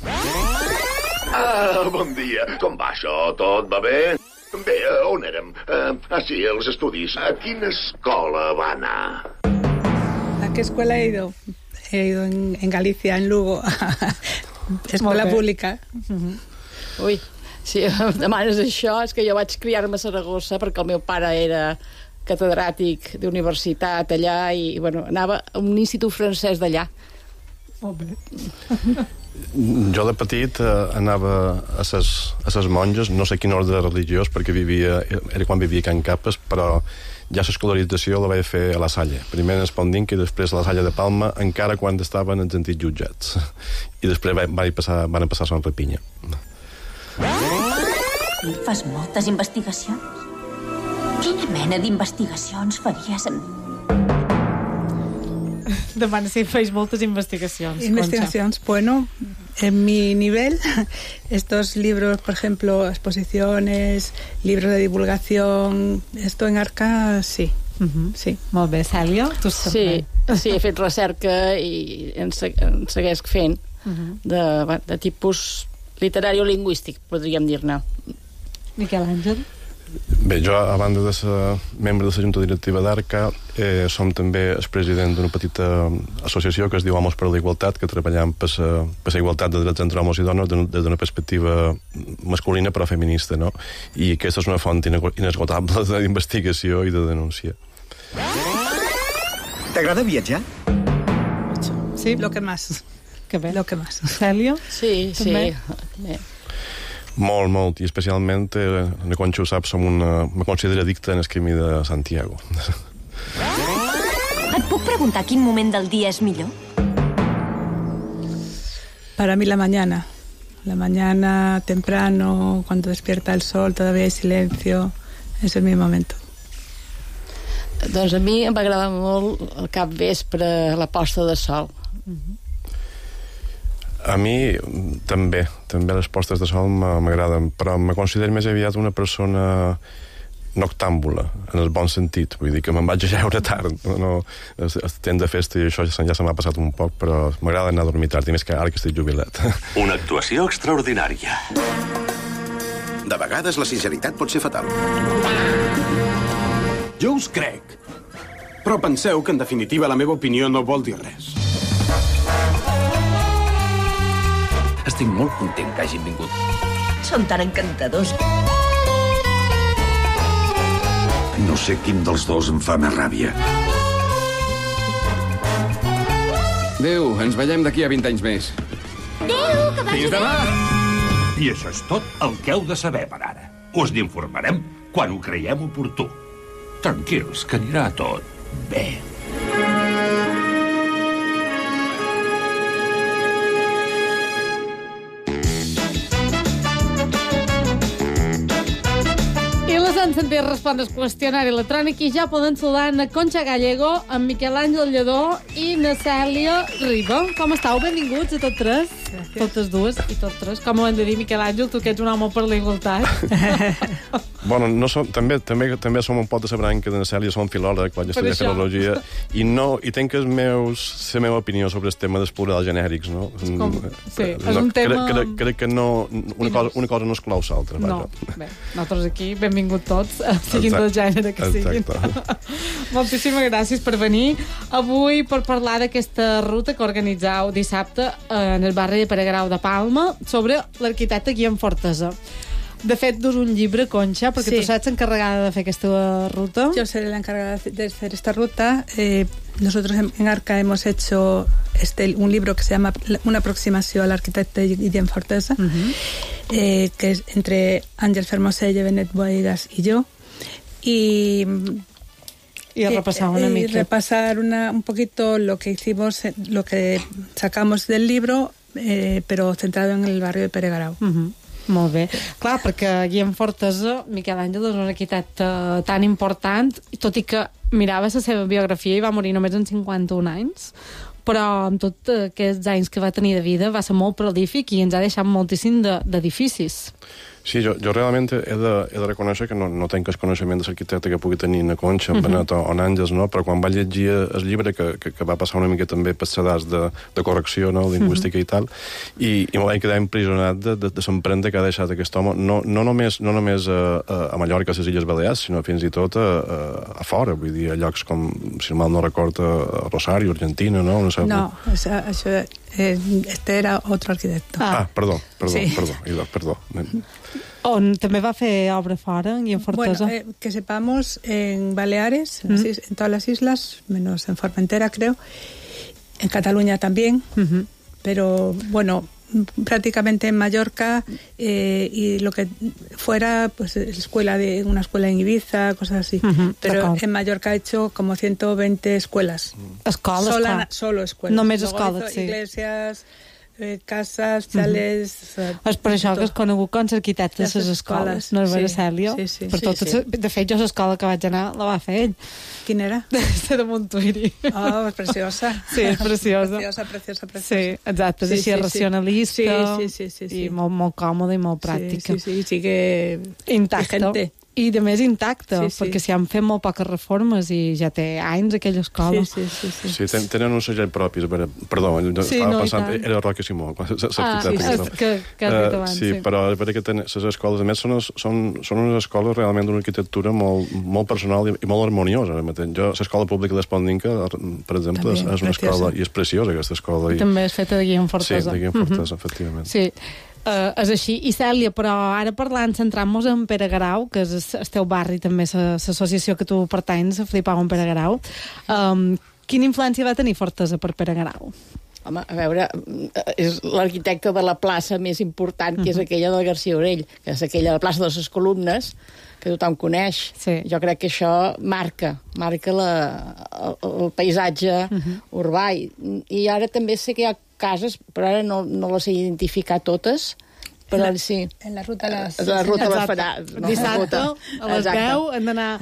Speaker 12: Ah, bon dia. Com va això? Tot va bé? Bé, on érem? Uh, ah, sí, els estudis. A quina escola va anar?
Speaker 10: ¿A qué escuela he ido? He ido en, en Galicia, en Lugo. Escuela pública. Uh-huh. Ui, si em demanes això, és que jo vaig criar-me a Saragossa perquè el meu pare era catedràtic d'universitat allà i, bueno, anava a un institut francès d'allà. Molt bé.
Speaker 11: Jo de petit eh, anava a ses, a ses monges, no sé quin ordre religiós, perquè vivia, era quan vivia a Can Capes, però ja l'escolarització la vaig fer a la Salle. Primer en Espondinca i després a la Salle de Palma, encara quan estaven els antics jutjats. I després va, va passar, van passar a Sant Repinya.
Speaker 2: Fas moltes investigacions? Quina mena d'investigacions faries amb...
Speaker 4: Demana si feis moltes investigacions.
Speaker 10: Investigaciones, bueno, en mi nivel, estos libros, por ejemplo, exposiciones, libros de divulgación, esto en Arca, sí.
Speaker 4: Uh-huh.
Speaker 10: Sí.
Speaker 4: Molt bé, Cèlia, tu
Speaker 10: Sí, sí, he fet recerca i en, se, en segueix fent. de, de tipus literari o lingüístic, podríem dir-ne.
Speaker 4: Miquel Àngel?
Speaker 11: Bé, jo, a banda de ser membre de la Junta Directiva d'Arca, eh, som també el president d'una petita associació que es diu Homes per la Igualtat, que treballem per la igualtat de drets entre homes i dones des d'una perspectiva masculina però feminista, no? I aquesta és una font inesgotable d'investigació i de denúncia.
Speaker 5: ¿T'agrada viatjar?
Speaker 10: Sí, lo que más.
Speaker 4: Que bé.
Speaker 10: Lo que más.
Speaker 4: Cèlia?
Speaker 10: Sí, sí. Bé.
Speaker 11: Molt, molt, i especialment, eh, la Conxa ho sap, som una, me considero addicte en el camí de Santiago.
Speaker 6: Et puc preguntar quin moment del dia és millor?
Speaker 10: Para mí la mañana. La mañana temprano, cuando despierta el sol, todavía hay silencio. És el meu moment. Doncs a mi em va agradar molt el capvespre, la posta de sol.
Speaker 11: A mi també, també les postes de sol m'agraden, però me considero més aviat una persona noctàmbula, en el bon sentit, vull dir que me'n vaig a lleure tard, no, el temps de festa i això ja se m'ha passat un poc, però m'agrada anar a dormir tard, i més que ara que estic jubilat.
Speaker 27: Una actuació extraordinària.
Speaker 5: De vegades la sinceritat pot ser fatal.
Speaker 13: Jo us crec, però penseu que en definitiva la meva opinió no vol dir res.
Speaker 5: Estic molt content que hagin vingut.
Speaker 6: Són tan encantadors.
Speaker 5: No sé quin dels dos em fa més ràbia.
Speaker 14: Adéu, ens veiem d'aquí a vint anys més.
Speaker 6: Adéu, que vagi
Speaker 27: Fins demà! I això és tot el que heu de saber per ara. Us n'informarem quan ho creiem oportú. Tranquils, que anirà tot bé.
Speaker 4: Han sentit respondre el qüestionari electrònic i ja poden saludar na Conxa Gallego, en Miquel Àngel Lledó i na Cèlia Riba. Com estàu? Benvinguts a tots tres. Gràcies. Totes dues i tots tres. Com ho hem de dir, Miquel Àngel, tu que ets un home per la igualtat.
Speaker 11: Bueno, no som, també, també, també som un pot de la branca de na Cèlia, som filòleg, vaig estudiar filologia, i, no, i tenc els meus, la meva opinió sobre el tema dels plurals genèrics, no?
Speaker 4: Com, sí,
Speaker 11: no,
Speaker 4: és un tema...
Speaker 11: Crec, crec, crec que no, una, cosa, una cosa no exclou l'altra.
Speaker 4: No, bé, nosaltres aquí, benvingut tots, siguin del gènere que siguin. Moltíssimes gràcies per venir avui per parlar d'aquesta ruta que organitzau dissabte en el barri de Peregrau de Palma sobre l'arquitecte Guillem Fortesa. De fet, dus un llibre, Concha, porque sí. Tú saps encargada de hacer esta ruta.
Speaker 10: Yo seré la encargada de hacer esta ruta. Eh, nosotros en, en Arca hemos hecho este, un libro que se llama Una aproximación al arquitecte Guillem Fortesa, uh-huh. eh, que es entre Àngel Fermosella, Benet Boigas y yo. Y...
Speaker 4: Y a repasar una
Speaker 10: y,
Speaker 4: mica.
Speaker 10: Y repasar una, un poquito lo que hicimos, lo que sacamos del libro, eh, pero centrado en el barrio de Peregrau.
Speaker 4: Uh-huh. Molt bé. Clar, perquè Guillem Fortesa, Miquel Àngel, és un arquitecte tan important, tot i que mirava la seva biografia i va morir només en cinquanta-un anys, però amb tots aquests anys que va tenir de vida va ser molt prolífic i ens ha deixat moltíssim d'edificis.
Speaker 11: Sí, jo, jo realment he de, he de reconèixer que no, no tenc el coneixement de l'arquitecte que pugui tenir na Conxa, en uh-huh. Benet o en Àngels, no? Però quan va llegir el llibre, que, que, que va passar una mica també per sedars de, de correcció, no? Lingüística uh-huh. i tal, i, i me vaig quedar impressionat de, de, de l'empremta que ha deixat aquest home, no, no només, no només a, a Mallorca, a les Illes Balears, sinó fins i tot a, a, a fora, vull dir, a llocs com, si mal no recordo, a Rosario, Argentina, no? No,
Speaker 10: no això, això, eh, este era otro arquitecto.
Speaker 11: Ah, ah perdó, perdó,
Speaker 10: sí.
Speaker 11: perdó, perdó, perdó.
Speaker 4: On també va fer obra fora, en Guillem Fortesa.
Speaker 10: Bueno, eh, que sepamos, en Baleares, en, mm. en todas las islas, menos en Formentera, creo, en Cataluña también, uh-huh. pero bueno, prácticamente en Mallorca eh, y lo que fuera, pues escuela de una escuela en Ibiza, cosas así. Uh-huh, pero en Mallorca ha hecho como ciento veinte escuelas.
Speaker 4: Escoles,
Speaker 10: Sola,
Speaker 4: clar.
Speaker 10: Solo escuelas.
Speaker 4: Només
Speaker 10: Luego
Speaker 4: escoles,
Speaker 10: hizo
Speaker 4: sí.
Speaker 10: Iglesias... Eh, cases, xalets...
Speaker 4: Uh-huh. És per això que és conegut com l'arquitecte de les escoles, no és vera, Cèlia?
Speaker 10: Sí, sí,
Speaker 4: per
Speaker 10: sí,
Speaker 4: tot,
Speaker 10: sí.
Speaker 4: De fet, jo l'escola que vaig anar la va fer ell.
Speaker 10: Quina era?
Speaker 4: De Montuïri.
Speaker 10: Oh, és preciosa.
Speaker 4: Sí, és preciosa.
Speaker 10: Preciosa, preciosa, preciosa.
Speaker 4: Sí, exacte, és
Speaker 10: sí,
Speaker 4: així
Speaker 10: sí,
Speaker 4: racionalista
Speaker 10: sí, sí, sí, sí, sí.
Speaker 4: i molt, molt còmoda i molt pràctica.
Speaker 10: Sí, sí, sí, sigue
Speaker 4: intacta.
Speaker 10: vigente.
Speaker 4: I de més intacte,
Speaker 10: Sí, sí.
Speaker 4: perquè s'hi han fet molt poques reformes i ja té anys aquella escola.
Speaker 10: Sí, sí, sí.
Speaker 11: Sí, ten, tenen un segell propi. Veure, perdó, jo
Speaker 4: Sí,
Speaker 11: estava
Speaker 4: no, i
Speaker 11: pensant,
Speaker 4: tant.
Speaker 11: era Roque Simó. Quan s'ha
Speaker 4: Ah,
Speaker 11: citat
Speaker 4: sí,
Speaker 11: aquest nom.
Speaker 4: sí, que- que has dit
Speaker 11: Eh,
Speaker 4: abans,
Speaker 11: sí,
Speaker 4: sí.
Speaker 11: però és veritat que tenen, les escoles, a més, són, són, són unes escoles realment d'una arquitectura molt, molt personal i, i molt harmoniosa. Ara mateix. Jo, l'escola pública d'Espondinca, per exemple,
Speaker 4: També,
Speaker 11: és una
Speaker 4: preciosa.
Speaker 11: escola, i és preciosa aquesta escola. I,
Speaker 4: També és feta de Guillem Fortesa.
Speaker 11: Sí, de Guillem Fortesa, efectivament.
Speaker 4: Sí, uh, és així. I Cèlia, però ara parlant, centrant-nos en Pere Garau, que és el teu barri, també l'associació que tu pertanys, a Flipau en Pere Garau, um, quina influència va tenir Fortesa per Pere Garau?
Speaker 10: Home, a veure, és l'arquitecte de la plaça més important, que és aquella del García Orell, que és aquella, la plaça de les columnes, que tothom coneix.
Speaker 4: Sí.
Speaker 10: Jo crec que això marca, marca la, el, el paisatge uh -huh. urbà. I, I ara també sé que hi ha cases, però ara no, no les he identificat totes, però
Speaker 3: en la,
Speaker 10: sí.
Speaker 3: En la ruta a les...
Speaker 10: La ruta
Speaker 3: Exacte.
Speaker 10: les farà.
Speaker 4: No? Dissabte, a les
Speaker 10: Exacte.
Speaker 4: deu, hem d'anar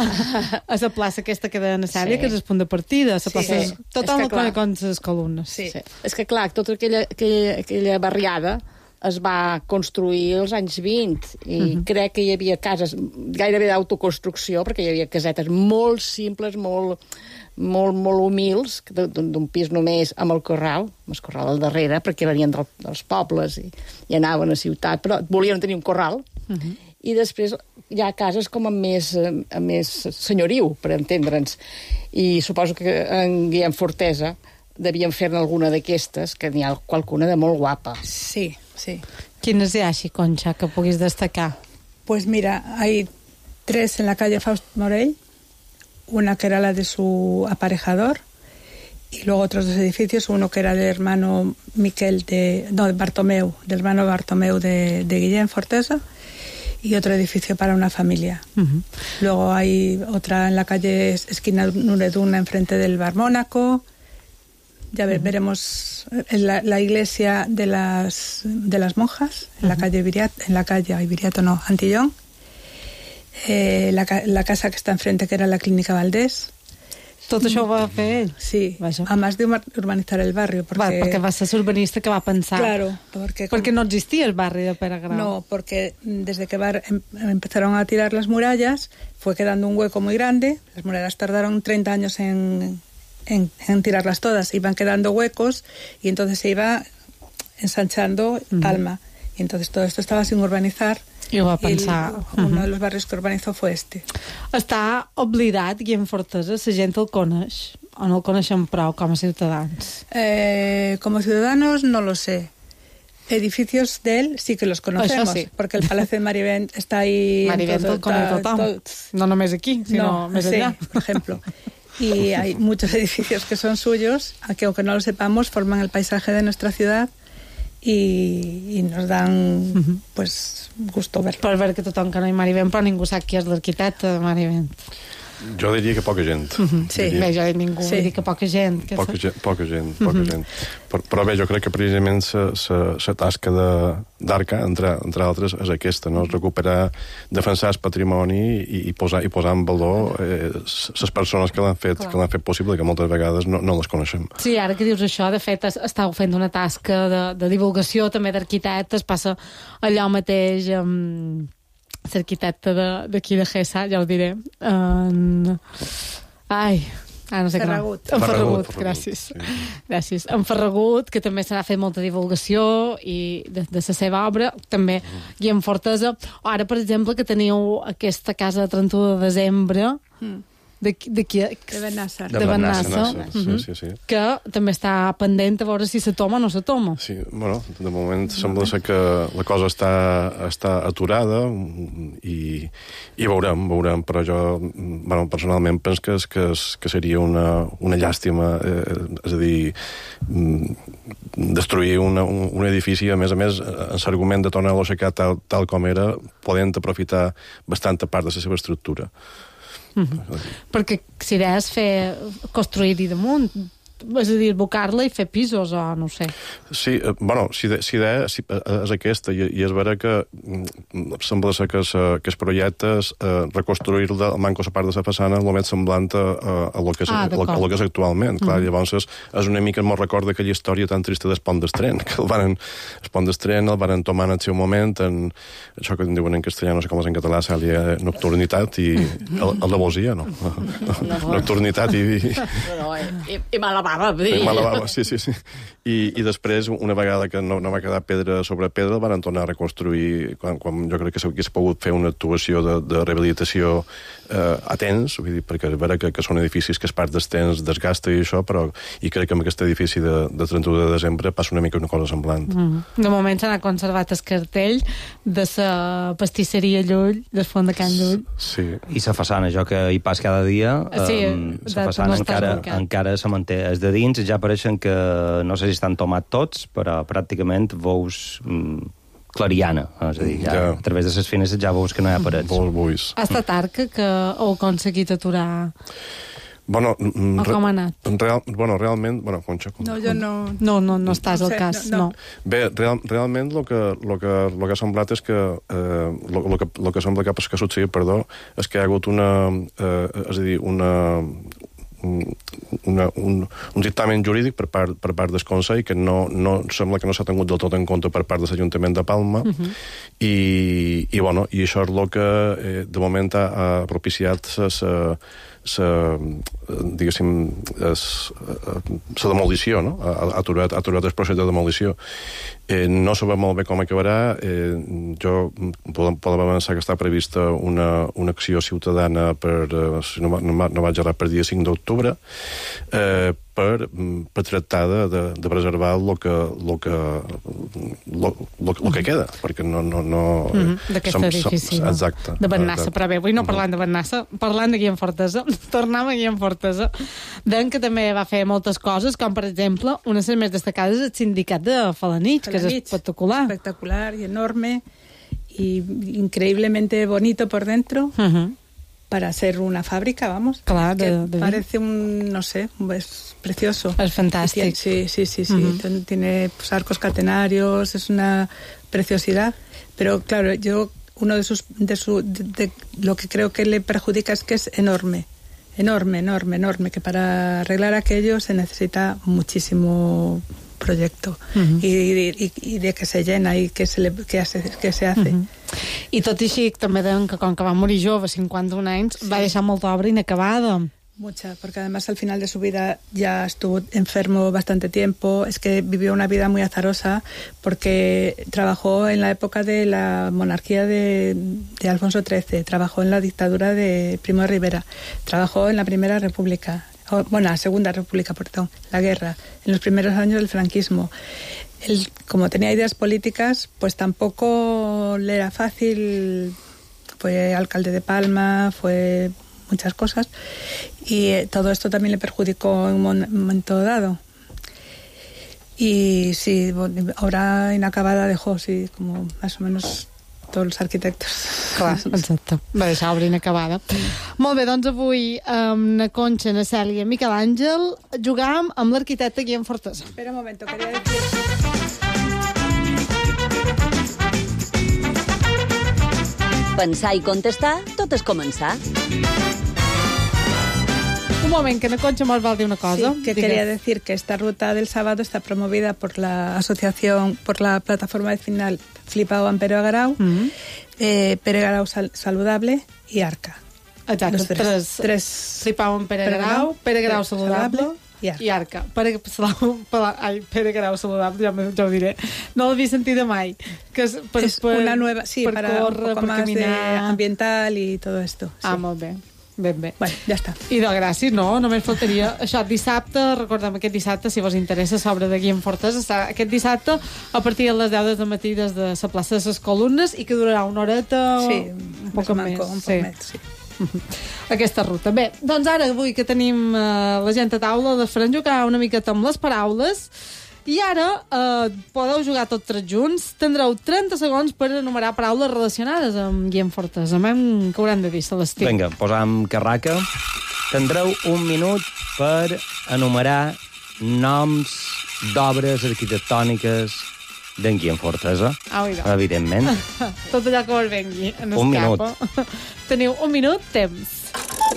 Speaker 4: a, a la plaça aquesta que de Cèlia,
Speaker 10: Sí.
Speaker 4: que és el punt de partida, la plaça...
Speaker 10: Sí.
Speaker 4: Tothom
Speaker 10: És
Speaker 4: la
Speaker 10: que, clar,
Speaker 4: coneix com les columnes.
Speaker 10: Sí. sí. És que, clar, tota aquella, aquella, aquella barriada es va construir als anys vint i uh -huh. crec que hi havia cases gairebé d'autoconstrucció, perquè hi havia casetes molt simples, molt, molt, molt humils, d'un pis només amb el corral, amb el corral al darrere, perquè venien del, dels pobles i, i anaven a ciutat, però volien tenir un corral. Uh -huh. I després hi ha cases com amb més, amb més senyoriu, per entendre'ns. I suposo que en Guillem Fortesa devien fer-ne alguna d'aquestes, que n'hi ha qualcuna de molt guapa.
Speaker 3: Sí, sí.
Speaker 4: Quines hi ha així, Conxa, que puguis destacar?
Speaker 3: Pues mira, hay tres en la calle Faust Morell, una que era la de su aparejador, y luego otros dos edificios, uno que era del hermano Miquel de... no, de Bartomeu, del hermano Bartomeu de, de Guillem Fortesa, y otro edificio para una familia.
Speaker 4: Uh-huh.
Speaker 3: Luego hay otra en la calle esquina Nureduna, enfrente del Bar Mónaco. Ya ver, uh-huh. veremos en la, la iglesia de las de las monjas, en uh-huh. la calle Viriato, en la calle ay, Viriato no, Antillón. Eh, la, la casa que está enfrente, que era la Clínica Valdés.
Speaker 4: Tot això ho va fer ell?
Speaker 3: Sí, a más de urbanizar el barrio. Porque...
Speaker 4: Va, perquè va ser l'urbanista que va pensar.
Speaker 3: Claro, porque...
Speaker 4: Porque no existía el barri de Pere Grau.
Speaker 3: No, porque desde que bar, em, empezaron a tirar las murallas, fue quedando un hueco muy grande. Las murallas tardaron treinta años en, en, en tirarlas todas. Iban quedando huecos y entonces se iba ensanchando uh-huh. Palma. Y entonces todo esto estaba sin urbanizar.
Speaker 4: I ho va pensar.
Speaker 3: El, uno uh-huh. de los barrios que urbanizó fue este.
Speaker 4: Està oblidat, Guillem Fortesa, la gent el coneix? O no el coneixen prou com a ciutadans?
Speaker 3: Eh, como ciudadanos no lo sé. Edificios de él sí que los conocemos, sí. Porque el Palacio de Marivent está ahí...
Speaker 4: Marivent el coneix tothom. No només aquí, sinó
Speaker 3: no,
Speaker 4: més allà.
Speaker 3: Sí, por ejemplo. Y hay muchos edificios que son suyos, que aunque no lo sepamos, forman el paisaje de nuestra ciudad. I, i nos dan uh-huh. pues, gusto ver.
Speaker 4: Per ver que tothom coneix Marivent, però ningú sap qui és l'arquitecte de Marivent.
Speaker 11: Jo diria que poca gent.
Speaker 4: Uh-huh. Sí,
Speaker 11: diria.
Speaker 4: bé, jo he ningú, sí. Vull dir que poca gent. Que
Speaker 11: poca, gent poca gent, poca uh-huh. gent. Però, però bé, jo crec que precisament la tasca d'Arca, entre, entre altres, és aquesta, no? Recuperar, defensar el patrimoni i, i, posar, i posar en valor les eh, persones que l'han fet, que l'han fet possible, que moltes vegades no, no les coneixem.
Speaker 4: Sí, ara que dius això, de fet, estàu fent una tasca de, de divulgació també d'arquitectes, passa allò mateix amb... l'arquitecte d'aquí de, de Gessa, ja ho diré. En... Ai, ah, no sé
Speaker 3: Ferragut.
Speaker 4: En Ferragut,
Speaker 11: Ferragut,
Speaker 4: gràcies.
Speaker 11: sí.
Speaker 4: Gràcies. En Ferragut, que també s'ha fet molta divulgació i de, de la seva obra, també Guillem Fortesa. O ara, per exemple, que teniu aquesta casa de trenta u de desembre, mm. de, de, qui,
Speaker 3: de Benassa,
Speaker 4: de Benassa,
Speaker 11: sí,
Speaker 4: uh-huh.
Speaker 11: sí, sí.
Speaker 4: que també està pendent a veure si se toma o no se toma.
Speaker 11: Sí, bueno, de moment sembla ser que la cosa està, està aturada i, i veurem, veurem, però jo bueno, personalment penso que, que, que seria una, una llàstima, eh, és a dir, destruir una, un, un edifici, a més a més, en l'argument de tornar-lo a aixecar tal, tal com era, podent aprofitar bastanta part de la seva estructura.
Speaker 4: Uh-huh. Perquè si deies fer construir-hi damunt, és a dir, abocar-la i fer pisos, o no ho sé.
Speaker 11: Sí, eh, bueno, si de, si de, si, eh, és aquesta, i, i és vera que mm, sembla ser que el projecte és eh, reconstruir-la, manco la part de la façana, el més semblant a, a, lo que és,
Speaker 4: Ah,
Speaker 11: a, lo, a lo que és actualment. Clar,
Speaker 4: Mhm.
Speaker 11: llavors és, és una mica, me'n recorda aquella història tan trista del pont d'Estren, que el van, el pont d'Estren el van tomar en el seu moment, en això que en diuen en castellà, no sé com és en català, Cèlia, nocturnitat i al·levosia, no? Nocturnitat i...
Speaker 10: No, i, i mala bava, diria.
Speaker 11: Mala bava, sí, sí, sí. I, i després, una vegada que no, no va quedar pedra sobre pedra, el van tornar a reconstruir, quan, quan jo crec que s'hagués pogut fer una actuació de, de rehabilitació eh, a temps, vull dir, perquè és vera que, que són edificis que es part del temps desgasta i això, però i crec que amb aquest edifici de, de trenta-u de desembre passa una mica una cosa semblant.
Speaker 4: Mm. De moment s'ha conservat el cartell de la pastisseria Llull, del fons de Can Llull.
Speaker 11: Sí.
Speaker 7: I la façana, jo que hi pas cada dia,
Speaker 4: Sí,
Speaker 7: um,
Speaker 4: de-
Speaker 7: la façana
Speaker 4: no està
Speaker 7: encara,
Speaker 4: tancat.
Speaker 7: encara se manté. Els de dins ja pareixen que, no sé si estan tomats tots, però pràcticament veus mm, clariana, és a dir, ja,
Speaker 11: Ja.
Speaker 7: a través de les finestres ja veus que no hi ha parets.
Speaker 11: Vols buis.
Speaker 4: Ha estat arca que heu aconseguit aturar...
Speaker 11: Bueno, mm,
Speaker 4: O com ha anat?
Speaker 11: Real, bueno, realment... Bueno, Conxa, com...
Speaker 3: No, jo no...
Speaker 4: No, no, no estàs
Speaker 3: No
Speaker 4: al
Speaker 3: sé,
Speaker 4: cas,
Speaker 3: no,
Speaker 4: no.
Speaker 3: no.
Speaker 11: Bé, real, realment el que, lo que, lo que ha semblat és que... Eh, lo, lo, que lo que sembla que, que ha succeït, perdó, és que hi ha hagut una... Eh, és a dir, una... Una, un, un dictamen jurídic per part, per part del Consell que no, no sembla que no s'ha tingut del tot en compte per part de l'Ajuntament de Palma
Speaker 4: Uh -huh.
Speaker 11: i, i, bueno, i això és el que eh, de moment ha, ha propiciat la diguéssim la demolició, no? Ha, ha, aturat, ha aturat el procés de demolició. Eh, no sabem molt bé com acabarà. Eh, jo podem, podem avançar que està prevista una, una acció ciutadana per, eh, si no, no, no vaig errar, per dia cinc d'octubre, eh, per, per tractar de, de, de preservar el que, lo que, lo, lo, lo que queda, perquè no... no, no
Speaker 4: Mm -hmm. D'aquest
Speaker 11: som-
Speaker 4: edifici,
Speaker 11: som,
Speaker 4: no?
Speaker 11: Exacte.
Speaker 4: De Bennassa,
Speaker 11: exacte.
Speaker 4: però bé, avui no parlant de Bennassa, parlant de Guillem Fortesa, tornem a Guillem Fortesa, d'en que també va fer moltes coses, com per exemple, una de les més destacades, el sindicat de Falanich, que és
Speaker 3: Falanich.
Speaker 4: espectacular.
Speaker 3: Espectacular y enorme y increíblemente bonito por dentro.
Speaker 4: Uh -huh.
Speaker 3: Para ser una fábrica, vamos.
Speaker 4: Claro,
Speaker 3: que
Speaker 4: de, de
Speaker 3: parece un, no sé, es precioso.
Speaker 4: Es fantástico.
Speaker 3: Y tiene- sí, sí, sí, sí.
Speaker 4: Uh-huh.
Speaker 3: Ten- Tiene pues, arcos catenarios, es una preciosidad. Pero claro, yo uno de sus, de su, de, de- lo que creo que le perjudica es que es enorme, enorme, enorme, enorme. Que para arreglar aquello se necesita muchísimo proyecto
Speaker 4: Uh-huh.
Speaker 3: y, y, y de que se llena y que se le, que hace, que se hace.
Speaker 4: Uh-huh. I tot i així, també deien que com que va morir jove, cinquanta-un anys, va deixar molta obra inacabada.
Speaker 3: Mucha, porque además al final de su vida ya estuvo enfermo bastante tiempo. Es que vivió una vida muy azarosa porque trabajó en la época de la monarquía de, de Alfonso trece, trabajó en la dictadura de Primo de Rivera, trabajó en la Primera República, o, bueno, la Segunda República, perdón, la guerra, en los primeros años del franquismo. Él, como tenía ideas políticas, pues tampoco le era fácil. Fue alcalde de Palma, fue muchas cosas, y eh, todo esto también le perjudicó en un mon- momento dado. Y sí, bon- obra inacabada dejó, sí, como más o menos tots els arquitectes.
Speaker 4: Clar, exacte. Va deixar obra inacabada. Molt bé, doncs avui amb na Conxa, na Cèlia, Miquel Àngel, jugàvem amb l'arquitecte Guillem Fortesa.
Speaker 3: Espera un momento, quería decir...
Speaker 16: Pensar i contestar, tot és començar.
Speaker 4: Un moment, que na Conxa mos vol dir una cosa.
Speaker 3: Sí, que
Speaker 4: Digues.
Speaker 3: quería decir que esta ruta del sábado está promovida por la asociación, por la plataforma vecinal Flipao en Pere Garau,
Speaker 4: Mhm.
Speaker 3: eh, Pere Garau Sal- Saludable y Arca.
Speaker 4: Exacte,
Speaker 3: Los tres.
Speaker 4: tres.
Speaker 3: tres.
Speaker 4: Flipau amb Pere
Speaker 3: Pere
Speaker 4: Grau,
Speaker 3: Grau,
Speaker 4: Pere Grau
Speaker 3: Pere
Speaker 4: saludable
Speaker 3: Saludable i Arca.
Speaker 4: i Arca. Pere, Salau, Pala- ai, Pere Grau saludable, ja, me- ja ho diré. No l'havia sentida mai. Que és, per,
Speaker 3: Es
Speaker 4: per,
Speaker 3: una nueva, sí,
Speaker 4: per
Speaker 3: para
Speaker 4: córrer,
Speaker 3: un poco
Speaker 4: per
Speaker 3: más de
Speaker 4: caminar.
Speaker 3: ambiental y todo esto. Sí.
Speaker 4: Ah, molt bé. Ben bé.
Speaker 3: Bueno, ja està.
Speaker 4: I de gràcies, no, només faltaria això, dissabte, recordem aquest dissabte, si vos interessa, s'obre de Guillem Fortesa, està aquest dissabte a partir de les deu del matí des de la plaça de les Columnes i que durarà una horeta
Speaker 3: Sí,
Speaker 4: un poc
Speaker 3: més
Speaker 4: més.
Speaker 3: manco, un poc
Speaker 4: sí.
Speaker 3: més, sí.
Speaker 4: Aquesta ruta. Bé, doncs ara, avui que tenim eh, la gent a taula, les farem jugar una miqueta amb les paraules i ara eh, podeu jugar tots tres junts. Tindreu trenta segons per enumerar paraules relacionades amb Guillem Fortesa. Amem que hauran de dir, Celestí.
Speaker 7: Vinga, posam carraca. Tindreu un minut per enumerar noms d'obres arquitectòniques d'en Guillem Fortesa,
Speaker 4: Au, idò.
Speaker 7: evidentment.
Speaker 4: Tot allò que us vengui en
Speaker 7: Un
Speaker 4: escapa. Teniu un minut, temps.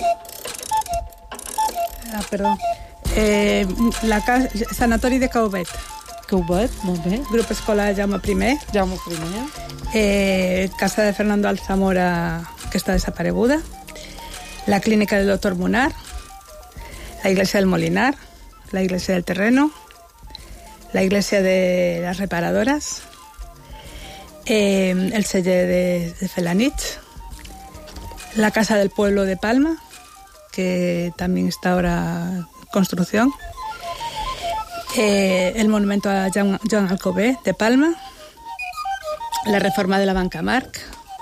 Speaker 3: Ah, perdó. Eh, la casa, Sanatori de Cauvet.
Speaker 4: Cauvet, molt bé.
Speaker 3: Grup escolar Jaume I.
Speaker 4: Jaume I.
Speaker 3: Eh, casa de Fernando Alzamora, que està desapareguda. La clínica del doctor Munar. La iglesia del Molinar. La iglesia del Terreno. La iglesia de las reparadoras. Eh, el celler de, de Felanich. La casa del pueblo de Palma, que también está ahora en construcción. Eh, el monumento a Joan, Joan Alcover de Palma. La reforma de la Banca Marc.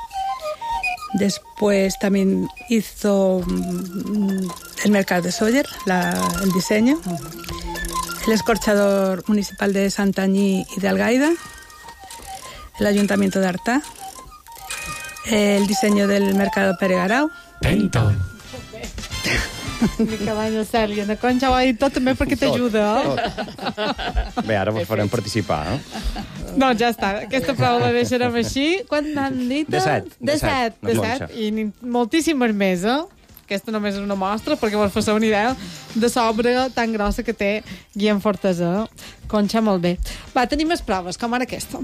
Speaker 3: Después también hizo mm, el mercado de Sóller, la, el diseño. El escorchador municipal de Santanyí y de Algaida. El ayuntamiento de Artà. El diseño del mercado Peregarau.
Speaker 4: Pento. Miquel Àngel Cèlia, na Conxa ho ha dit tot també perquè t'ajuda, eh?
Speaker 7: Bé, ara vos farem participar, eh?
Speaker 4: No, ja està. Aquesta prova la deixarem així. Quant n'han dit?
Speaker 7: De set.
Speaker 4: De set. De set. I ni- moltíssimes més, eh? Aquesta només és una mostra perquè vos fasseu una idea de l'obra tan grossa que té Guillem Fortesa. Conxa, molt bé. Va, tenim més proves, com ara aquesta.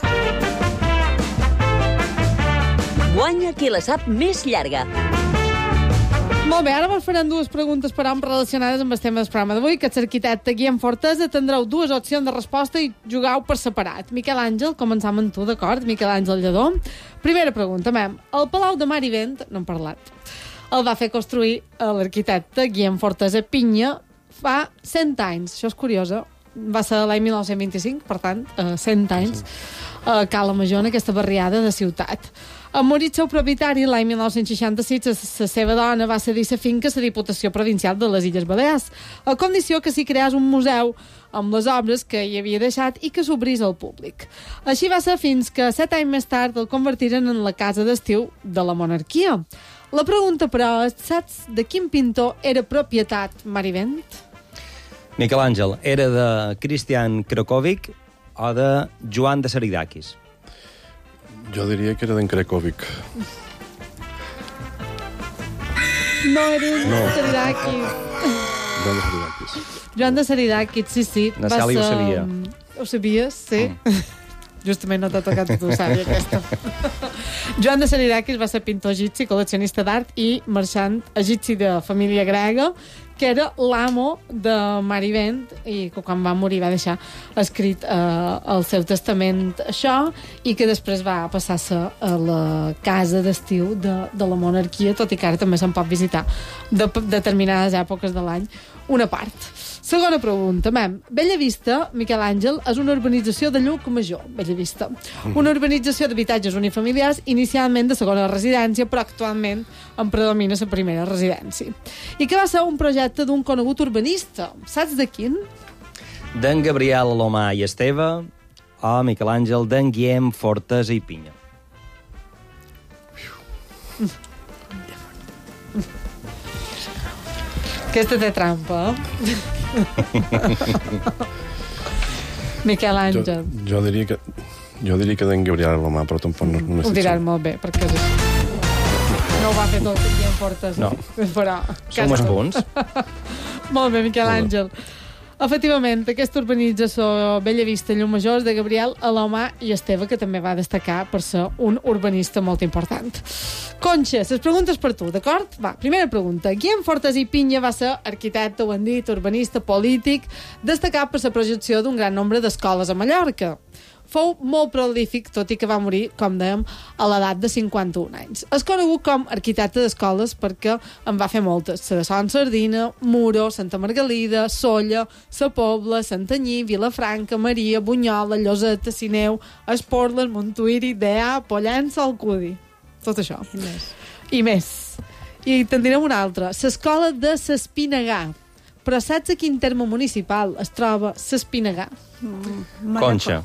Speaker 16: Guanya qui la sap més llarga.
Speaker 4: Molt bé, ara vos farem dues preguntes per hom relacionades amb el tema del programa d'avui, que l'arquitecte Guillem Fortesa tindreu dues opcions de resposta i jugueu per separat. Miquel Àngel, començam amb tu, d'acord? Miquel Àngel Lledó. Primera pregunta, mem. El Palau de Mar i Vent, no hem parlat, el va fer construir l'arquitecte Guillem Fortesa Pinya fa cent anys. Això és curiós, eh? Va ser l'any mil nou-cents vint-i-cinc, per tant, eh, cent anys, a Cala Major, en aquesta barriada de ciutat. En morir el seu propietari l'any mil nou-cents seixanta-sis, la seva dona va cedir la finca a la Diputació Provincial de les Illes Balears, a condició que s'hi creés un museu amb les obres que hi havia deixat i que s'obrís al públic. Així va ser fins que set anys més tard el convertiren en la casa d'estiu de la monarquia. La pregunta, però, és, saps de quin pintor era propietat Mar i Vent?
Speaker 7: Miquel Àngel, era de Cristian Cracòvic o de Joan de Saridakis?
Speaker 11: Jo diria que era d'en Cracòvic.
Speaker 4: No, era
Speaker 11: No.
Speaker 4: Saridakis.
Speaker 11: Joan de Saridakis.
Speaker 4: Joan de Saridakis, sí, sí.
Speaker 7: Na
Speaker 4: Va
Speaker 7: Sally ho
Speaker 4: ser-
Speaker 7: sabia.
Speaker 4: Ho sabies, sí. Mm. Justament no t'ha tocat a tu, Sally, aquesta. Joan de Saridakis va ser pintor egipci, col·leccionista d'art i marxant egipci de família grega, que era l'amo de Mar i Vent i que quan va morir va deixar escrit eh, al seu testament això i que després va passar a ser a la casa d'estiu de, de la monarquia, tot i que ara també se'n pot visitar de p- determinades èpoques de l'any una part. Segona pregunta, mem. Bellavista, Miquel Àngel, és una urbanització de Lluc Major, Bellavista. Una urbanització d'habitatges unifamiliars, inicialment de segona residència, però actualment en predomina la primera residència. I que va ser un projecte d'un conegut urbanista. Saps de quin?
Speaker 7: D'en Gabriel Alomà i Esteve o Miquel Àngel d'en Guillem Fortesa i Pinya?
Speaker 4: Aquesta té trampa, eh? Miquel
Speaker 11: Jo,
Speaker 4: Àngel.
Speaker 11: jo diria que... Jo diria que d'en Gabriel Alomà, però tampoc no, no
Speaker 4: Ho
Speaker 11: estic
Speaker 4: diran
Speaker 11: segur.
Speaker 4: molt bé, perquè és així. No ho va fer tot Guillem Fortesa.
Speaker 7: No.
Speaker 4: Però...
Speaker 7: Som els punts.
Speaker 4: Molt bé, Miquel
Speaker 7: Molt bé.
Speaker 4: Àngel. Efectivament, aquesta urbanització Bellavista Llum Major és de Gabriel Alomà i Esteve, que també va destacar per ser un urbanista molt important. Conxa, les preguntes per tu, d'acord? Va, primera pregunta. Guillem Fortesa i Pinya va ser arquitecte, ho hem dit, urbanista, polític, destacat per la projecció d'un gran nombre d'escoles a Mallorca. Fou molt prolífic, tot i que va morir, com dèiem, a l'edat de cinquanta-un anys. És conegut com arquitecte d'escoles perquè en va fer moltes. La de Son Sardina, Muro, Santa Margalida, Solla, Sa Pobla, Santanyí, Vilafranca, Maria, Bunyola, Lloseta, Sineu, Esporles, Montuïri, Deà, Pollença, Alcudi. Tot això.
Speaker 3: I més.
Speaker 4: I més. I te'n direm una altra. L'escola de s'Espinagà. Però saps a quin terme municipal es troba s'Espinagà?
Speaker 3: Mm,
Speaker 7: Conxa.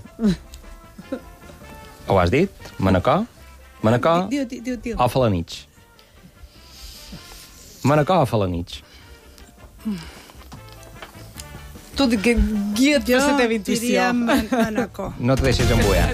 Speaker 7: Ho has dit? Manacor? Manacor
Speaker 3: Diu, diu, diu, diu.
Speaker 7: o Falanich? Manacor o Falanich?
Speaker 4: Tu guia't per la teva intuïció.
Speaker 3: Jo diria Manacor.
Speaker 7: No et deixes embullar.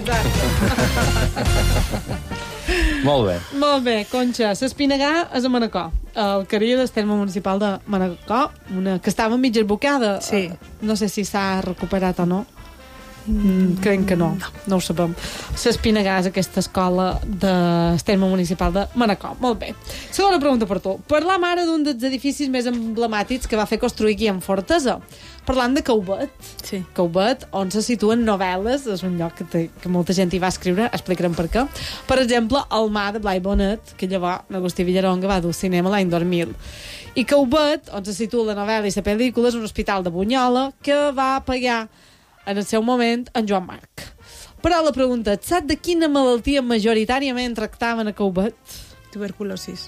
Speaker 7: Molt bé.
Speaker 4: Molt bé, Conxa. S'Espinagà és a Manacor. El Caria del terme municipal de Manacor, una que estava mig esbocada.
Speaker 3: Sí.
Speaker 4: No sé si s'ha recuperat o no. Mm, crec que no, no ho sabem. S'Espinagà és aquesta escola del terme municipal de Manacor. Molt bé. Segona pregunta per tu. Parlam ara d'un dels edificis més emblemàtics que va fer construir Guillem Fortesa. Parlant de Caubet.
Speaker 3: Sí.
Speaker 4: Caubet, on se situen novel·les, és un lloc que, té, que molta gent hi va escriure, explicarem per què. Per exemple, El mar de Blai Bonet, que llavors Agustí Villaronga va dur al cinema l'any dos mil. I Caubet, on se situa la novel·la i la pel·lícula, és un hospital de Bunyola que va pagar en el seu moment en Joan Marc. Però la pregunta, et sap de quina malaltia majoritàriament tractaven a Caubet?
Speaker 3: Tuberculosis.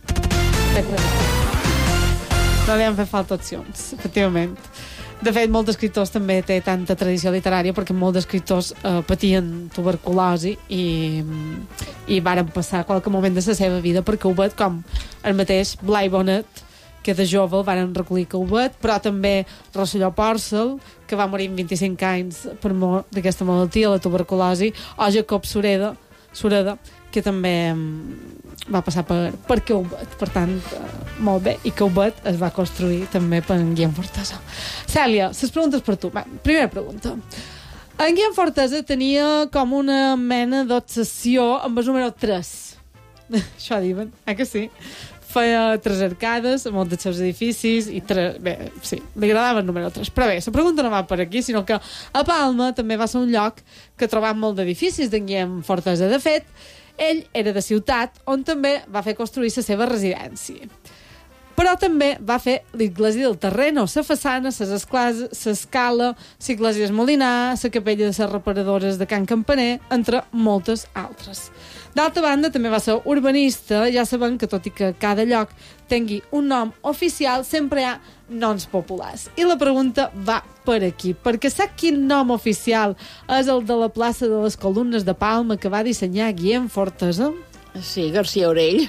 Speaker 4: No li han fet falta opcions, efectivament. De fet, molts escriptors també té tanta tradició literària perquè molts escriptors eh, patien tuberculosi i, i varen passar qualque moment de la seva vida per Caubet, com el mateix Blai Bonet, que de jove el varen recollir Caubet, però també Rosselló Pòrcel, que va morir amb vint-i-cinc anys per mort d'aquesta malaltia, la tuberculosi, o Jacob Sureda, Sureda que també va passar per, per Caubet. Per tant, eh, molt bé. I Caubet es va construir també per en Guillem Fortesa. Cèlia, les preguntes per tu. Va, primera pregunta. En Guillem Fortesa tenia com una mena d'obsessió amb el número tres. Això diuen, eh que sí? Feia tres arcades a molts dels seus edificis i tres... Bé, sí, li agradava el número tres. Però bé, la pregunta no va per aquí, sinó que a Palma també va ser un lloc que trobava molt d'edificis d'en Guillem Fortesa. De fet, ell era de ciutat, on també va fer construir la seva residència. Però també va fer l'església del Terreno, la façana, l'escala, l'església del Molinar, la capella de les reparadores de Can Campaner, entre moltes altres. D'altra banda, també va ser urbanista. Ja sabem que, tot i que cada lloc tingui un nom oficial, sempre hi ha noms populars. I la pregunta va per aquí, perquè sap quin nom oficial és el de la plaça de les Columnes de Palma que va dissenyar Guillem Fortesa?
Speaker 10: Sí, García Orell.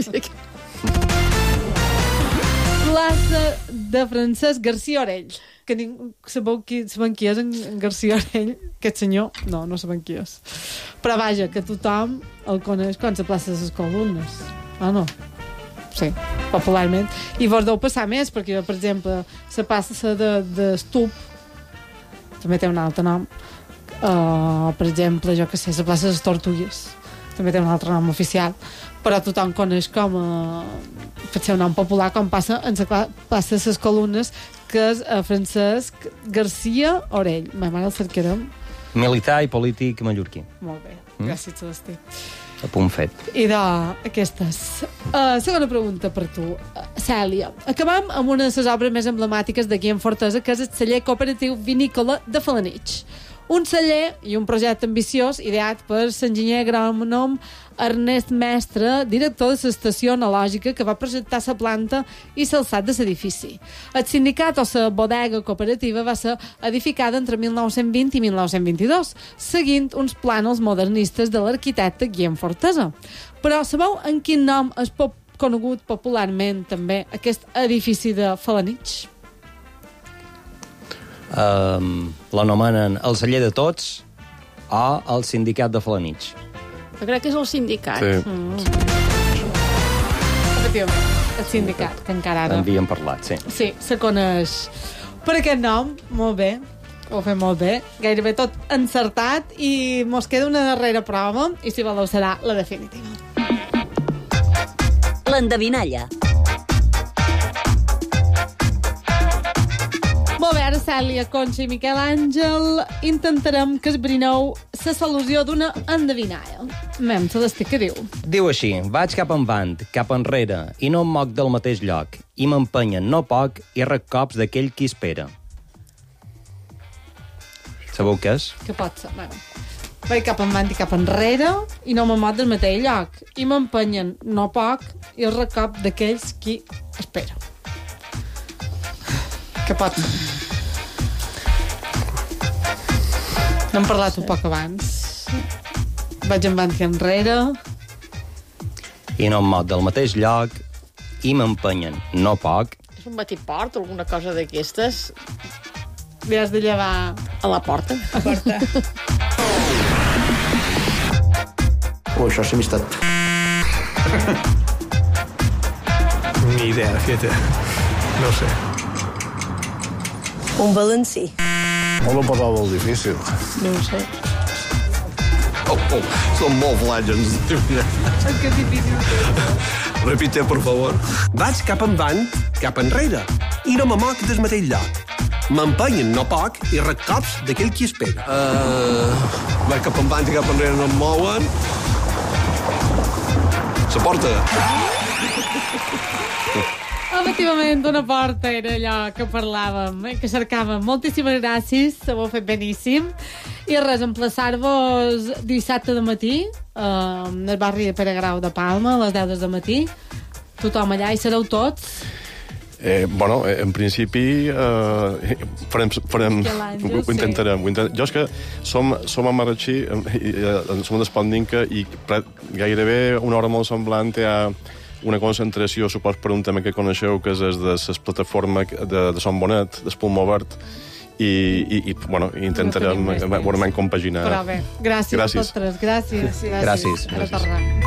Speaker 4: Plaça de Francesc García Orell. Que ningú, sabeu qui, saben qui és en García Orell? Aquest senyor? No, no saben qui és. Però vaja, que tothom el coneix com la plaça de les Columnes. Ah, no? Sí, popularment. I vos deu passar més, perquè, per exemple, la plaça de, de Estup també té un altre nom. Uh, per exemple, jo que sé, la plaça de les Tortugues també té un altre nom oficial, però tothom coneix com a pot ser un nom popular, com passa en la plaça de les Columnes, que és a Francesc García Orell. Ma mare el cercarem.
Speaker 7: Militar i polític mallorquí.
Speaker 4: Molt bé, gràcies, mm? Celestí.
Speaker 7: A punt fet.
Speaker 4: I de aquestes. Uh, segona pregunta per tu, uh, Cèlia. Acabam amb una de les obres més emblemàtiques de Guillem Fortesa, que és el celler cooperatiu vinícola de Felanitx. Un celler i un projecte ambiciós ideat per l'enginyer agrònom Ernest Mestre, director de l'estació analògica que va projectar la planta i l'alçat de l'edifici. El sindicat o la bodega cooperativa va ser edificada entre mil nou-cents vint i mil nou-cents vint-i-dos, seguint uns plànols modernistes de l'arquitecte Guillem Fortesa. Però sabeu en quin nom és pop conegut popularment també aquest edifici de Felanitx?
Speaker 7: Um, l'anomenen el celler de tots o el sindicat de Felanitx.
Speaker 10: Jo crec que és el sindicat.
Speaker 7: Sí.
Speaker 10: Mm.
Speaker 4: Efectivament, el sindicat, que encara ara...
Speaker 7: En havíem parlat, sí.
Speaker 4: Sí, se coneix per aquest nom, molt bé, ho fem molt bé, gairebé tot encertat, i mos queda una darrera prova, i si voleu serà la definitiva.
Speaker 16: L'endevinalla.
Speaker 4: Molt bé, ara Cèlia, Conxa i Miquel Àngel intentarem que esbrineu la solució d'una endevinalla. Mem, Celestí, què diu?
Speaker 7: Diu així: vaig cap endavant, cap enrere, i no em moc del mateix lloc, i m'empenyen no poc i rec cops d'aquell qui espera. Sabeu què és?
Speaker 4: Què pot ser? Bueno, vaig cap endavant i cap enrere i no me moc del mateix lloc, i m'empenyen no poc i el recop d'aquells qui espera. Què pot ser? N'hem parlat un poc abans. Vaig endavant i enrere.
Speaker 7: I no em moc del mateix lloc i m'empenyen no poc.
Speaker 10: És un batiport o alguna cosa d'aquestes?
Speaker 4: li has de llevar a la porta.
Speaker 3: A porta.
Speaker 8: Oh, això és amistat.
Speaker 15: Ni idea, fíjate. No sé.
Speaker 17: Un balancí.
Speaker 8: Molt però molt difícil.
Speaker 17: No ho sé.
Speaker 8: Oh, oh, són molt flàgens.
Speaker 4: Que difícil.
Speaker 15: Repite, per favor. Vaig cap endavant, cap enrere, i no me moc del mateix lloc. M'empenyen no poc i rec cops d'aquell qui espera. Uh, vaig cap endavant i cap enrere no em mouen. La porta.
Speaker 4: Efectivament, una porta era allò que parlàvem, eh, que cercàvem. Moltíssimes gràcies, ho heu fet beníssim. I res, emplaçar-vos dissabte de matí eh, al barri de Pere Grau de Palma, a les deu del matí. Tothom allà, hi sereu tots.
Speaker 11: Eh, bueno, en principi eh, farem, farem ho, ho intentarem, ho intentarem. Jo és que som, som a Marratxí i eh, som d'Espondinca i gairebé una hora molt semblant hi ha una concentració, supos per un tema que coneixeu, que és de les plataformes de, de Son Bonet, d'Espulmó Verd, i, i, i bueno, intentarem, veurem compaginar.
Speaker 4: Però bé, gràcies, gràcies. a tots tres. Gràcies. Gràcies.
Speaker 7: Gràcies. gràcies.